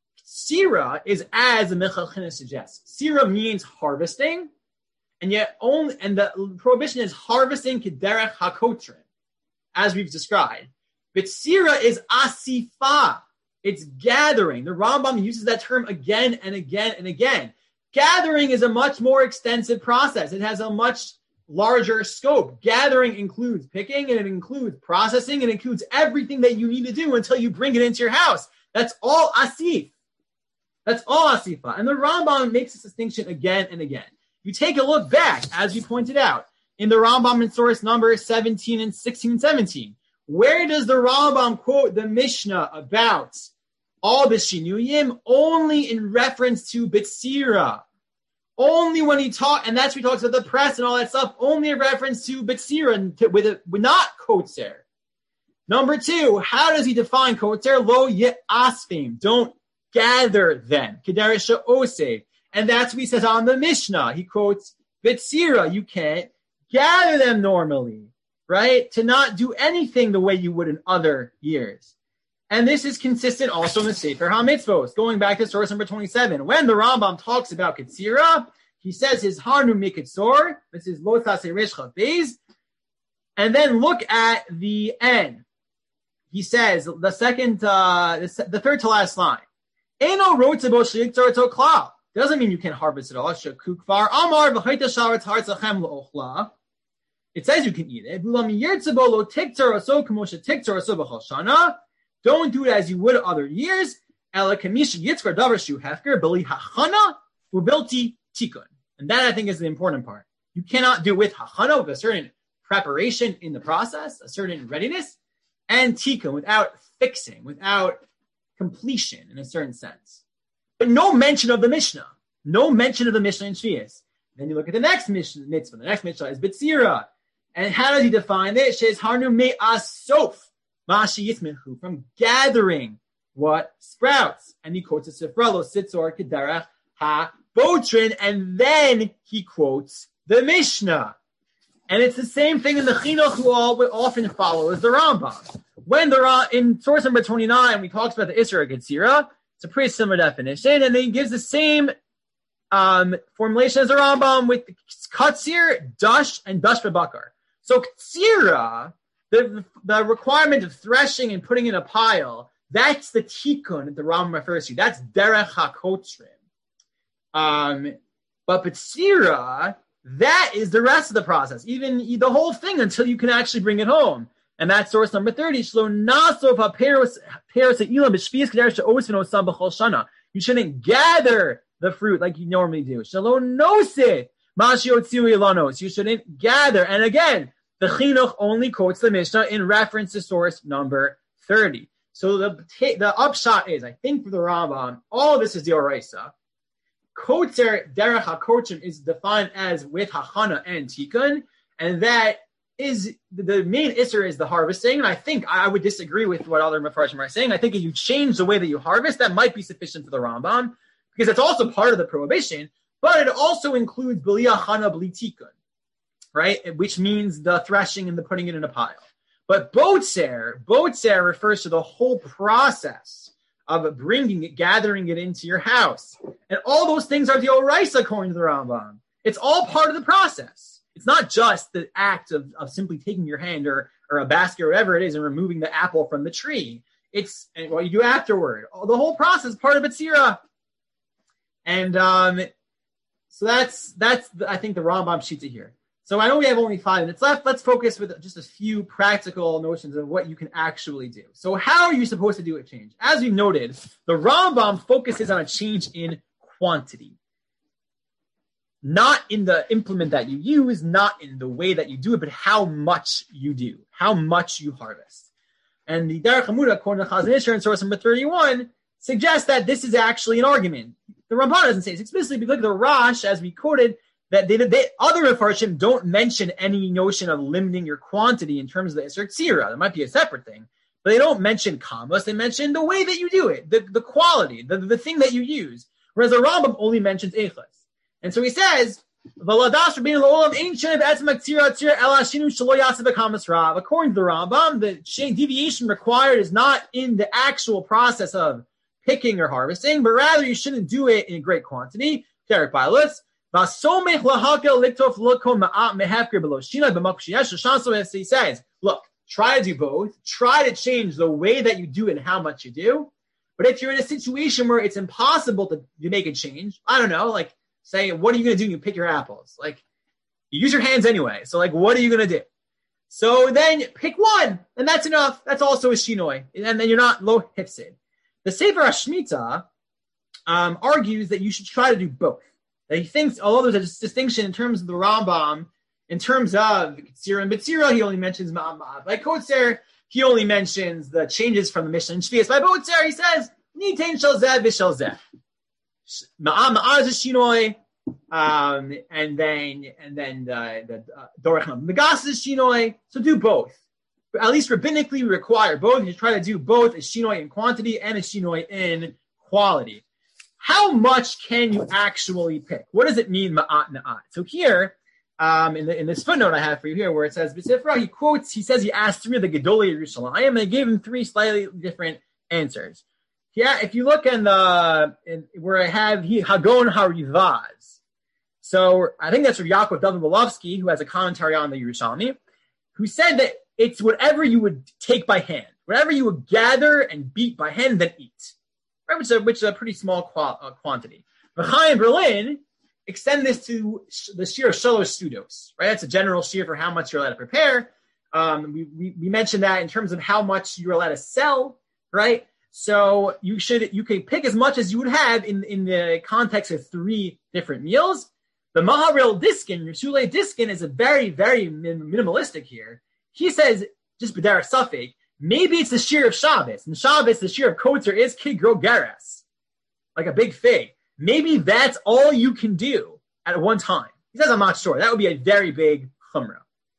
Sira is as the Minchas Chinuch suggests. Sira means harvesting, and yet only and the prohibition is harvesting kederech hakotrin, as we've described. But Sira is asifa. It's gathering. The Rambam uses that term again and again and again. Gathering is a much more extensive process. It has a much larger scope. Gathering includes picking, and it includes processing, and it includes everything that you need to do until you bring it into your house. That's all asif. That's all asifa. And the Rambam makes this distinction again and again. You take a look back, as we pointed out, in the Rambam in source number seventeen and sixteen and seventeen. Where does the Rambam quote the Mishnah about all the shinuyim? Only in reference to Bitsira. Only when he talks, and that's when he talks about the press and all that stuff, only in reference to Bitsira, and with it, not Kotzer. Number two, how does he define Kotzer? Lo ye asfim. Don't gather them. Kederisha oseh. And that's what he says on the Mishnah. He quotes Bitsira. You can't gather them normally, right? To not do anything the way you would in other years. And this is consistent also in the Sefer HaMitzvos. Going back to source number twenty-seven. When the Rambam talks about Ketzira, he says his Harnu Miketzor. This is Lo Tasei Resh Chav Beis. And then look at the end. He says, the second, uh, the, the third to last line. Eno Rotzebo Shliktzor To Klal. Doesn't mean you can't harvest it all. Shekukvar Amar V'chayta Sharetz Hartzachem L'Ochla. It says you can eat it. Don't do it as you would other years. And that, I think, is the important part. You cannot do it with hachana, with a certain preparation in the process, a certain readiness, and tikkun, without fixing, without completion in a certain sense. But no mention of the Mishnah. No mention of the Mishnah in Shvius. Then you look at the next Mishnah, mitzvah. The next Mishnah is Bitsira. And how does he define it? Shes harnu me'asof mashi yitmechu, from gathering what sprouts. And he quotes a sifralo sitzor kedarach ha botrin, and then he quotes the Mishnah. And it's the same thing in the Chinuch, who all often follows the Rambam. When the in source number twenty-nine, we talked about the Isra Ketzira. It's a pretty similar definition, and then he gives the same um, formulation as the Rambam with Katsir, Dush, and Dush B'Bakar. So Ketzira, the, the requirement of threshing and putting in a pile, that's the tikkun that the Rambam refers to. That's derech hakotrim. Um, but B'Tzira, that is the rest of the process, even the whole thing until you can actually bring it home. And that's source number thirty. You shouldn't gather the fruit like you normally do. You shouldn't gather. And again, the Chinuch only quotes the Mishnah in reference to source number thirty. So the, the upshot is, I think for the Rambam, all of this is the Oraisa. Kotzer derech hakochim is defined as with hachana and tikkun, and that is the main isser is the harvesting. And I think I would disagree with what other Mefarshim are saying. I think if you change the way that you harvest, that might be sufficient for the Rambam, because it's also part of the prohibition, but it also includes b'li hachana b'li tikkun, right? Which means the threshing and the putting it in a pile. But botzer, botzer refers to the whole process of bringing it, gathering it into your house. And all those things are the Oraisa according to the Rambam. It's all part of the process. It's not just the act of, of simply taking your hand or, or a basket or whatever it is and removing the apple from the tree. It's and what you do afterward. The whole process is part of Bitsira. And um, so that's, that's I think, the Rambam Shita here. So I know we have only five minutes left. Let's focus with just a few practical notions of what you can actually do. So how are you supposed to do a change? As we noted, the Rambam focuses on a change in quantity. not in the implement that you use, not in the way that you do it, but how much you do, how much you harvest. And the Derech Hamuda, according to Chazon Ish in source number thirty-one, suggests that this is actually an argument. The Ramban doesn't say it explicitly, but look at the Rash, as we quoted, that they, they other Mefarshim don't mention any notion of limiting your quantity in terms of the Isser Tzira. There might be a separate thing, but they don't mention kamas. They mention the way that you do it, the, the quality, the, the thing that you use. Whereas the Rambam only mentions Eichas. And so he says, according to the Rambam, the deviation required is not in the actual process of picking or harvesting, but rather you shouldn't do it in great quantity. Derek Bialis. He says, look, try to do both. Try to change the way that you do it and how much you do. But if you're in a situation where it's impossible to, to make a change, I don't know, like say, what are you going to do when you pick your apples? Like, you use your hands anyway. So like, what are you going to do? So then pick one, and that's enough. That's also a shinoi. And then you're not lo hifsid. The Sefer HaShemitah um, argues that you should try to do both. That he thinks, although there's a distinction in terms of the Rambam, in terms of Ketzira and Betzira, he only mentions Ma'am Ma'av. By Kotzer, he only mentions the changes from the Mishnah and Shvias. By Botzer, he says, Nitain shel zeh v'shel zeh. Ma'am Ma'av is a shinoi, um, and then, and then the, the uh, Dorech Megas is shinoi. So do both. But at least rabbinically, we require both. You try to do both a shinoi in quantity and a shinoi in quality. How much can you actually pick? What does it mean, ma'at na'at? So here, um, in, the, in this footnote I have for you here, where it says, B'sifra, he quotes, he says he asked three of the Gedolei Yerushalayim, and they gave him three slightly different answers. Yeah, if you look in the, in, where I have, he, Hagon HaRivaz. So I think that's from Yaakov David Bolovsky, who has a commentary on the Yerushalmi, who said that it's whatever you would take by hand, whatever you would gather and beat by hand, then eat. Right, which is a, which is a pretty small qual, uh, quantity. But Chaim Berlin extend this to sh- the shear of shalosh sudos. Right, that's a general shear for how much you're allowed to prepare. Um, we, we we mentioned that in terms of how much you're allowed to sell. Right, so you should you can pick as much as you would have in in the context of three different meals. The Maharil Diskin, Rishulei Diskin, is a very very min- minimalistic here. He says just b'derech safek. Maybe it's the shear of Shabbos. And Shabbos, the shear of Kotzer is Kigro Geras, like a big fig. Maybe that's all you can do at one time. He says, I'm not sure. That would be a very big chumrah.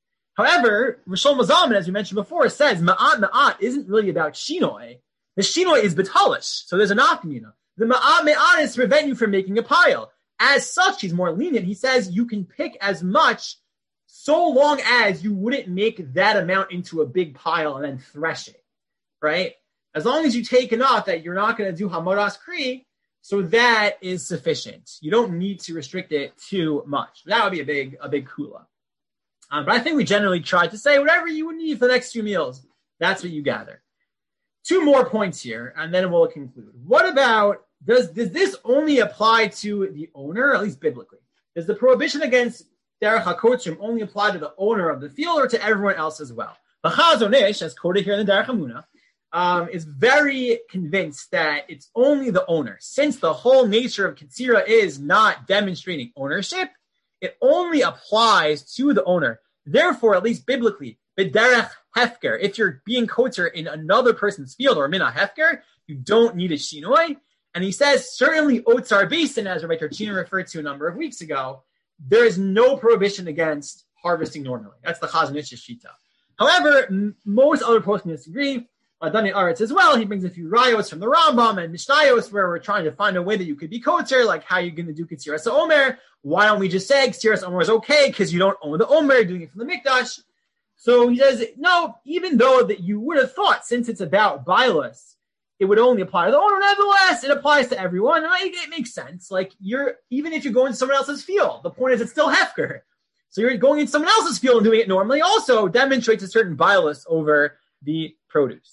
However, Rishon Mazalman, as we mentioned before, says Ma'at Ma'at isn't really about Shinoi. The Shinoi is Betalish. So there's an Afkamina. The Ma'at Ma'at is to prevent you from making a pile. As such, he's more lenient. He says you can pick as much so long as you wouldn't make that amount into a big pile and then thresh it, right? As long as you take enough that you're not going to do Hamodas Kri, so that is sufficient. You don't need to restrict it too much. That would be a big, a big kula. Um, but I think we generally try to say whatever you would need for the next few meals, that's what you gather. Two more points here, and then we'll conclude. What about, does, does this only apply to the owner, at least biblically? Does the prohibition against Derech HaKotrim only apply to the owner of the field or to everyone else as well? The Chazon Ish, as quoted here in the Derech Hamuna, um, is very convinced that it's only the owner. Since the whole nature of Ketzira is not demonstrating ownership, it only applies to the owner. Therefore, at least biblically, B'derech Hefker, if you're being Kotzer in another person's field or Mina Hefker, you don't need a Shinoi. And he says, certainly Otzar Basin, as Rabbi Tarchina referred to a number of weeks ago, there is no prohibition against harvesting normally. That's the Chazon Ish's shita. However, m- most other poskim disagree. Adani Aretz as well. He brings a few rayos from the Rambam and Mishnayos where we're trying to find a way that you could be kotzer, like how you're going to do Ketziras Omer. Why don't we just say Ketziras Omer is okay because you don't own the Omer, you're doing it from the Mikdash. So he says, no, even though that you would have thought, since it's about Bailus, it would only apply to the owner. Nevertheless, it applies to everyone. And I, it makes sense. Like you're, even if you're going to someone else's field, the point is it's still Hefker. So you're going into someone else's field and doing it normally also demonstrates a certain bias over the produce.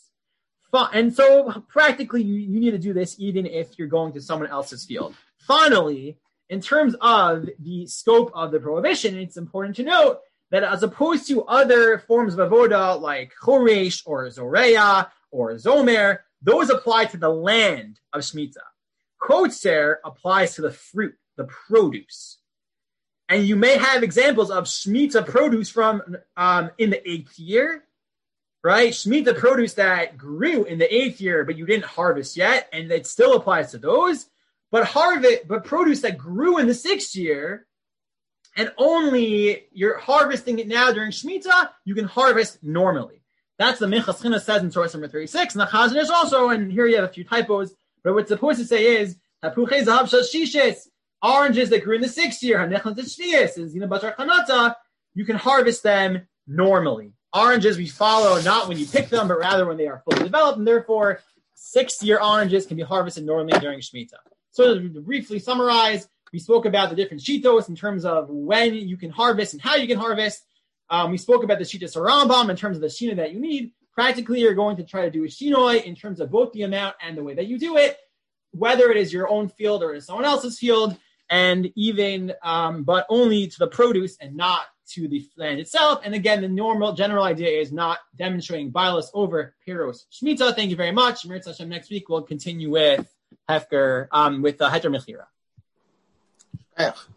And so practically you, you need to do this even if you're going to someone else's field. Finally, in terms of the scope of the prohibition, it's important to note that as opposed to other forms of avoda like choresh or zoreya or zomer, those apply to the land of Shemitah. Kotzer applies to the fruit, the produce. And you may have examples of Shemitah produce from um, in the eighth year, right? Shemitah produce that grew in the eighth year, but you didn't harvest yet, and it still applies to those. But harvest, but produce that grew in the sixth year, and only you're harvesting it now during Shemitah, you can harvest normally. That's the Minchas Chinuch says in source number thirty-six. And the Chazon Ish also, and here you have a few typos, but what's supposed to say is, Tapuchei Zahav Shashishes, oranges that grew in the sixth year, Hanechlan Teshvius, is Zina Bashar Chanata, you can harvest them normally. Oranges we follow not when you pick them, but rather when they are fully developed, and therefore sixth-year oranges can be harvested normally during Shemitah. So to briefly summarize, we spoke about the different shitos in terms of when you can harvest and how you can harvest. Um, we spoke about the shitas Rambam in terms of the shina that you need. Practically, you're going to try to do a shinoi in terms of both the amount and the way that you do it, whether it is your own field or someone else's field, and even, um, but only to the produce and not to the land itself. And again, the normal general idea is not demonstrating bias over Piros Shemitah. Thank you very much. Mirz Hashem, next week we'll continue with Hefker, um, with uh, Heter Mechira.